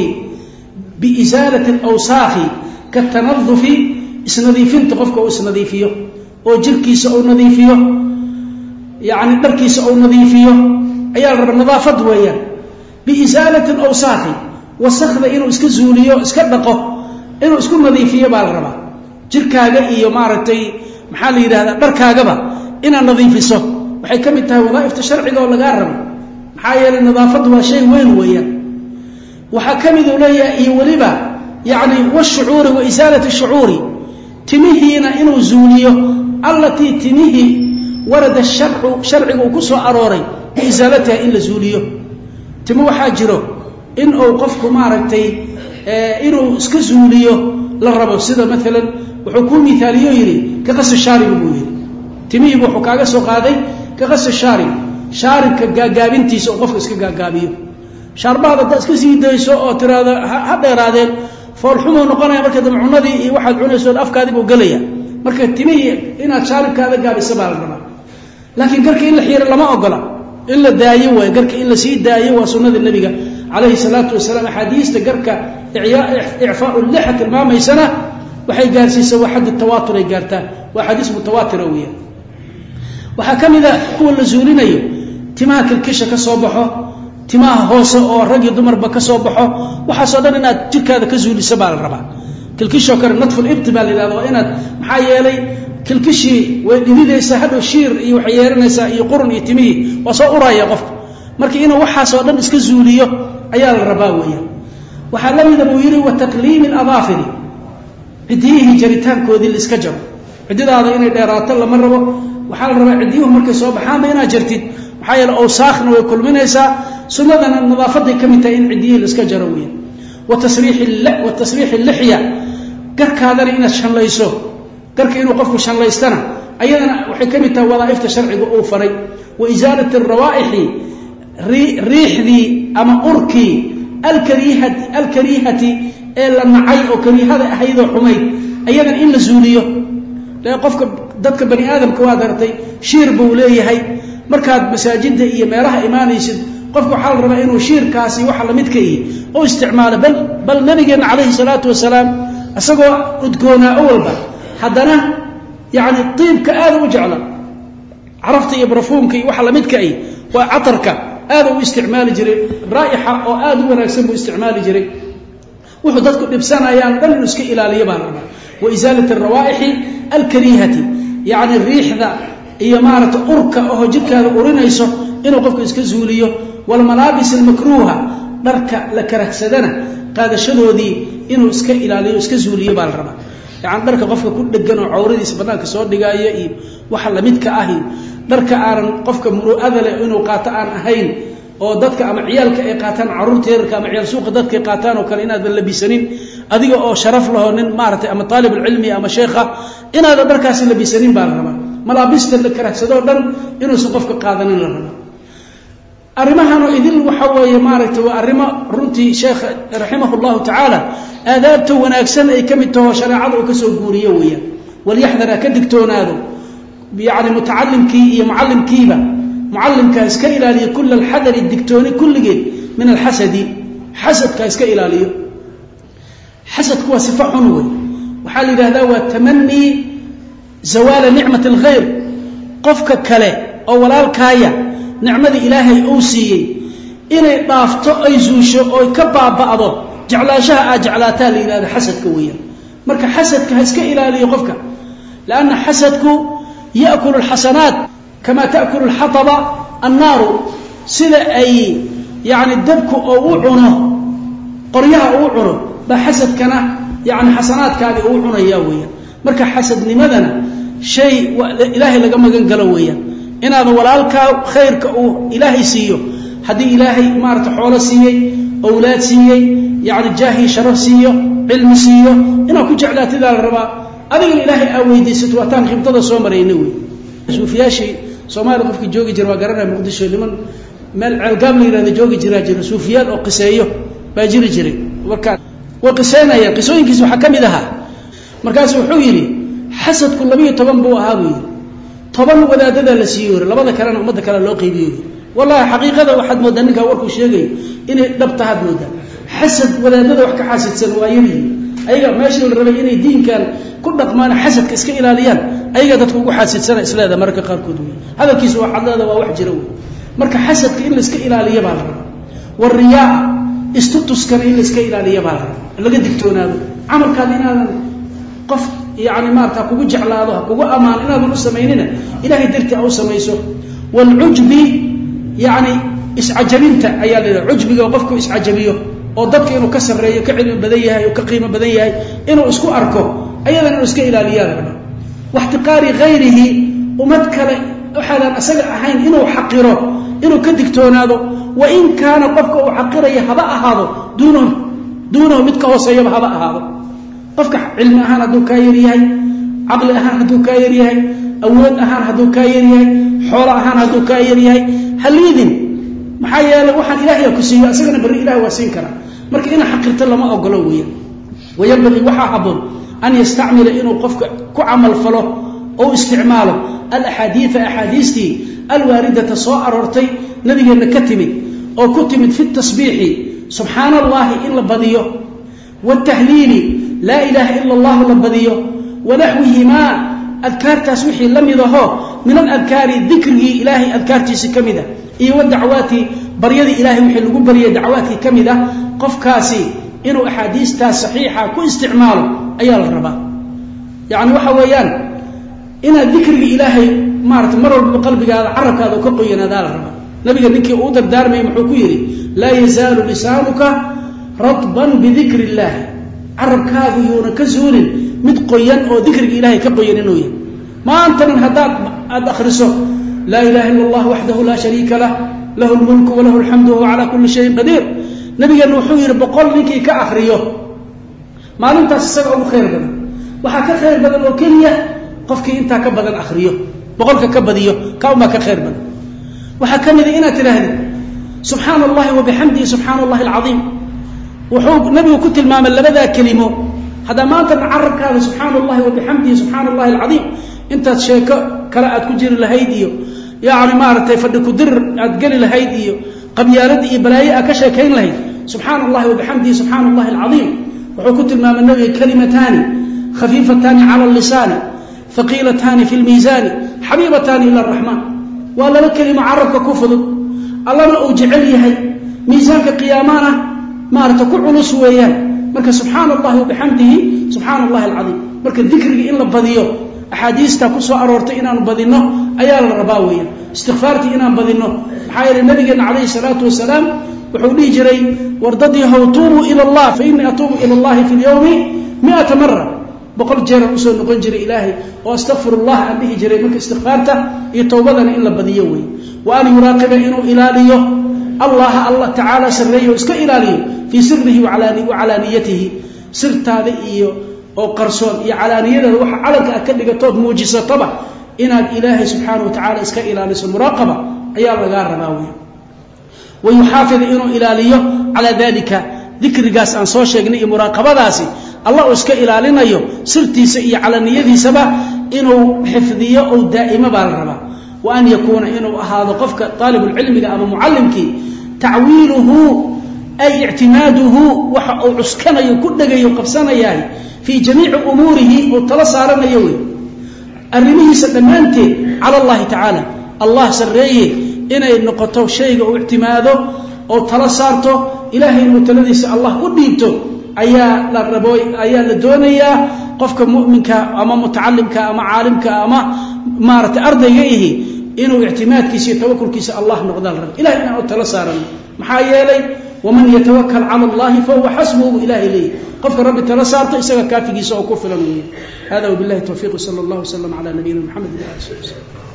بإزالة الأوصاف كالتنظف اسنظيفين تقفك أو اسنظيفيه وجركيس أو نظيفيه يعني دركيس أو نظيفيه أيال رب النظافة ويا بإزالة الأوساخ وسخذ إنه إسك زوليه إسك دقه إنه إسك نظيفيه بالربا جركاجا إيو مارتي محلي هذا دركاجا با إن نظيفيسه وحي كمتها وظائف تشرعي ولا جارم حايل النظافة وشيء وين ويا وحكم ذوليا إيو ولبا يعني والشعور وإزالة الشعور تمهينا إنه زوليه التي تمهي ورد شرع وكسو أروري بإزالتها إلا زوليه تمو حاجره إن أوقفك ماركتي إنه اسك زوليه للربا سيدا مثلا وحكوم مثاليه يري كقص الشارب بويري تميه وحكاقة سوقادي كقص الشارب شارب كقاقابين تيسو أوقفك اسك قاقابيه شارب هذا اسك سيدا يسو ترى هذا يرادين فالحمو نقانا مركز معونادي واحد عنيسو الأفكادي بوقليا مركز تميه إنها شارب كهذا قابي السبال الربا لكن قرك إلا حير لما أقله إلا داية وقرك إلا سيد داية وسنة النبي عليه الصلاة والسلام حديث تقرك إعفاء اللحة المامة سنة وحي قارسي سوى حد التواتر يقارته وحديث متواتر ويا وحكم إذا هو اللزولين تماك الكشة كصوبحه تماه هوسة أو الرجل دمر بكصوبحه وحصدنا إن تلك هذا كزولي سبال الربع كل كشة كان نطف الابتبال إلى وإن محايلي كل كشي ويديد يسحب الشير يحيرنسا يقرن يتميه وصورا يقف markii inuu waxa soo dhan iska zuuliyo ayaa la rabaa weeyaan waxa la mid ah buu yiri wa taqliim al-adafiri cidihi jaritaankoodii iska jaro cididaada inay dheeraato lama rabo waxa la rabaa cidiyuhu markay soo baxaan bayna jartid waxa yeel awsaaqna way kulminaysaa sunnadana nadaafadii kamita in cidihi iska jaro weeyaan wa tasriih al-lihya garkaadana inaad shanlayso garka inuu qofku shanlaystana ayadana waxay kamita wadaa'ifta sharciga oo faray wa izaalatu ar-rawaa'ihi riixdii ama urkii alkarihati ee la nacay oo karihada ahaydoo xumayd ayadan in la zuuliyo qofka dadka bani aadamka waa dartay shiir buu leeyahay markaad masaajida iyo meelaha imaanaysid qofku waxa la rabaa inuu shiirkaasi waxa la midka yahay oo isticmaalo bal nabigeena calayhi salaatu wasalaam asagoo udgoona awalba haddana yani tiibka aad u jecla carafta iyo barfuumka iyo waxa la midka yahay waa catarka هذا هو استعمال جري رائحة أو هذا هو نفسه استعمال جري وحدتك بسنة يعني بل نسك إلى اليابان وإزالة الروائح الكريهة يعني الريح ذا هي مارة أركة أو جبك هذا أورينيسو إنه قفك إسكزوليه والملابس المكروهة dharka la karahsadana qaadashadoodii inuu iska ilaaliyo iska zuuliyo baa la rabaa yani dharka qofka ku dhegan oo cawradiisa banaanka soo dhigaayo iyo waxa la midka ah dharka aanan qofka muru'ada leh inuu qaato aan ahayn oo dadka ama ciyaalka ay qaataan caruurteerka ama ciyaal suuqa dadka ay qaataan oo kale inaad labisanin adiga oo sharaf laho nin maartay ama talib ilmi ama sheekha inaad dharkaas labisanin baa la rabaa malaabista la karahsado dhan inuu qofka qaadanin la rabaa arimahan oo idin waxa weeye maartay waa arimo runtii sheekh rahimahullahu ta'ala aadaabta wanaagsan ay kamid tahay shariicada oo ka soo guuriyo weeyaan wal yahdara ka digtoonaado يعني متعلمكي iyo معلمكيبا معلمka iska ilaaliyo kull الحذر الدكتوني كلgeed من الحسد حسدka iska ilaaliyo حسدku waa صفة xun way waxa la yiraahdaa waa tamani زوال نعمة الغير qofka kale oo walaalkaaya nicmada ilaahay uu siiyay inay dhaafto ay zuusho oo ka baaba'do jeclaashaha aad jeclaataa la yiraahdaa حسدka weeyaan marka حسدka iska ilaaliyo qofka لأن حسدku يأكل الحسنات كما تأكل الحطب النار سida ay يعني dabku oo cuno qoryaha oo cuno ba xasadkana يعني xasanaadkaadi oo cunaya weeyaan marka xasadnimadana shay ilaahay laga magan galo weeyaan inaad walaalka khayrka oo ilaahay siiyo hadii ilaahay maarta xoolo siiyay awlaad siiyay يعني jaahi sharaf siiyo cilmi siiyo inaa ku jeclaatida la rabaa adiga ilaahay aweydiisato waataan khibtada soo marayna way suufiyaashi Soomaaliya qofkii joogi jira waa garanay Muqdisho niman meel cilgaam leeyahay joogi jira suufiyaan oo qiseeyo baa jiri jiray marka waa qiseynaya qisooyinkiisa waxa kamid aha markaas wuxuu yiri xasadku 12 buu ahaa buu 10 wadaadada la siiyo labada kalena umada kale loo qeybiyo wallahi xaqiiqada waxaad moodaa ninka warku sheegay inay dhabta had moodaa xasad wadaadada wax ka xasidsan waa yiri ayaga meeshii la rabay inay diinkan ku dhaqmaan xasadka iska ilaaliyaan ayaga dadku ugu xasidsan islaada marka qaar kood weey hadalkiisu waa xadada waa wax jira marka xasadka in la iska ilaaliyo baa la rabaa war riyaa istutuskan in la iska ilaaliyo baa la rabaa laga digtoonaado amalkaad inaadan qof yaani maarta kugu jeclaado kugu amaan inaadan u sameeynina ilaahay darti au sameeyso wal ujbi yaani isajabinta ayaa leeyahay ujbiga qofku isajabiyo oo dadka inuu ka sareeyo ka cilmi badan yahay oo ka qiimo badan yahay inuu isku arko ayadana inuu iska ilaaliyaan waxtiqaari ghayrihi umad kale waxaan asaga ahayn inuu xaqiro inuu ka digtoonaado wa in kaana qofka uu xaqirayo haba ahaado duuno mid ka hooseeyo haba ahaado qofka cilmi ahaan haduu ka yariyahay aqli ahaan haduu ka yariyahay awood ahaan haduu ka yariyahay xoolo ahaan haduu ka yariyahay halidin maxaa yeelay waxaan ilaahay ku siiyo asagana bari ilaahay waa siin kara marka ina xaqirta lama ogolo weeyaan wayabqi waxa habon an yastacmila inuu qofka ku amal falo oo isticmaalo al ahadith ahadithi al waridata soo arortay nabigeena ka timid oo ku timid fi tasbiixi subhanallahi illa badiyo wa tahlili la ilaha illa allah la badiyo wa nahwihima adkaartaas wixii lamidaho min al adkaari dhikri ilahi adkaartiisa kamida iyo dacwaati baryada ilaahay wixii lagu bariyay dacwaati kamida qofkaasi inuu ahadiista saxiixa ku isticmaalo ayaa la rabaa yaani waxa weeyaan ina dhikriga ilaahay maarta mar walba qalbigaada carabkaada ka qoyanaada la rabaa nabiga ninkii uu dardaarmay muxuu ku yiri la yazaalu lisaanuka ratban bi dhikrillah carabkaadu yuuna ka zuulin mid qoyan oo dhikriga ilaahay ka qoyan inuu yahay maantan hadaad akhriso لا إله إلا الله وحده لا شريك له له الملك وله الحمد وهو على كل شيء قدير نبي النحوير بقول لك كأخريه ما لم تسسقوا خير بدن وحكى خير بدن وكلية قفك أنت كبدن أخريه بقولك كبديه كوما كخير بدن وحكى لي إنا تلهدي سبحان الله وبحمده سبحان الله العظيم وحوب نبي كنت المام اللي بدأ كلمه هذا ما أنت نعرف هذا سبحان الله وبحمده سبحان الله العظيم أنت شيء كراءة كجير لهيديو يعني ما رتي فدك در أتقل لهيديو قبيالتي بلايا كشكين لهي سبحان الله وبحمده سبحان الله العظيم وحكت المام النبي كلمتان خفيفتان على اللسان ثقيلتان في الميزان حبيبتان إلى الرحمن ولا كلمة عرفك كفض الله ما أوجعل هي ميزانك قيامانا ما رتكل علوس وياه مركز سبحان الله وبحمده سبحان الله العظيم مركز ذكر إلا بضيو أحاديث تكسو أرورت إنان بدينه أيال الرباوية استغفارتي إنان بدينه حير النبي عليه الصلاة والسلام وحولي جري ورددي هو توبوا إلى الله فإني أتوب إلى الله في اليوم 100 مرة بقول جرى أسول نقول جري إلهي وأستغفر الله عن به جري منك استغفارته يتوبضني إلا بديوي وأن يراقب إنه إلاليه الله تعالى سريه وإسك إلاليه في سره وعلانيته سرت هذا أو قرصون علانيته وح على أكلك توب موجزة طبعا إن الإله سبحانه وتعالى إسك إلاليه المراقبة أيام غير رماوي ويحافظ إنه إلاليه على ذلك ذكر قاس أن صوشيقني مراقبة داسي الله إسك إلالينا يو سرتي سئي علانيته سبا إنه حفظية أو دائمة بالرمى وأن يكون إنه هذا قفك طالب العلم أما معلمك تعويله أي اعتماده أو عسكنا يكون يقبسنا ياهي في جميع أموره وطلصارنا يوي الرميه سلمانته على الله تعالى الله سريه إنه النقطة شيء أو اعتماده أو طلصارته إلهي المتلذيس الله قديمته أيا للربوي أيا للدونية قفك مؤمنك أما متعلمك أما عالمك أما مارت أرضيه إنه اعتماد كيسي توكل كيسي الله نقدر إلهي إنه تلصارا محايا لي ومن يتوكل على الله فهو حسبه إلهي لي قفك ربي تلصارته إساق كافي كيسي وكفلا هذا وبالله التوفيق صلى الله وسلم على نبينا محمد وعلى آله وسلم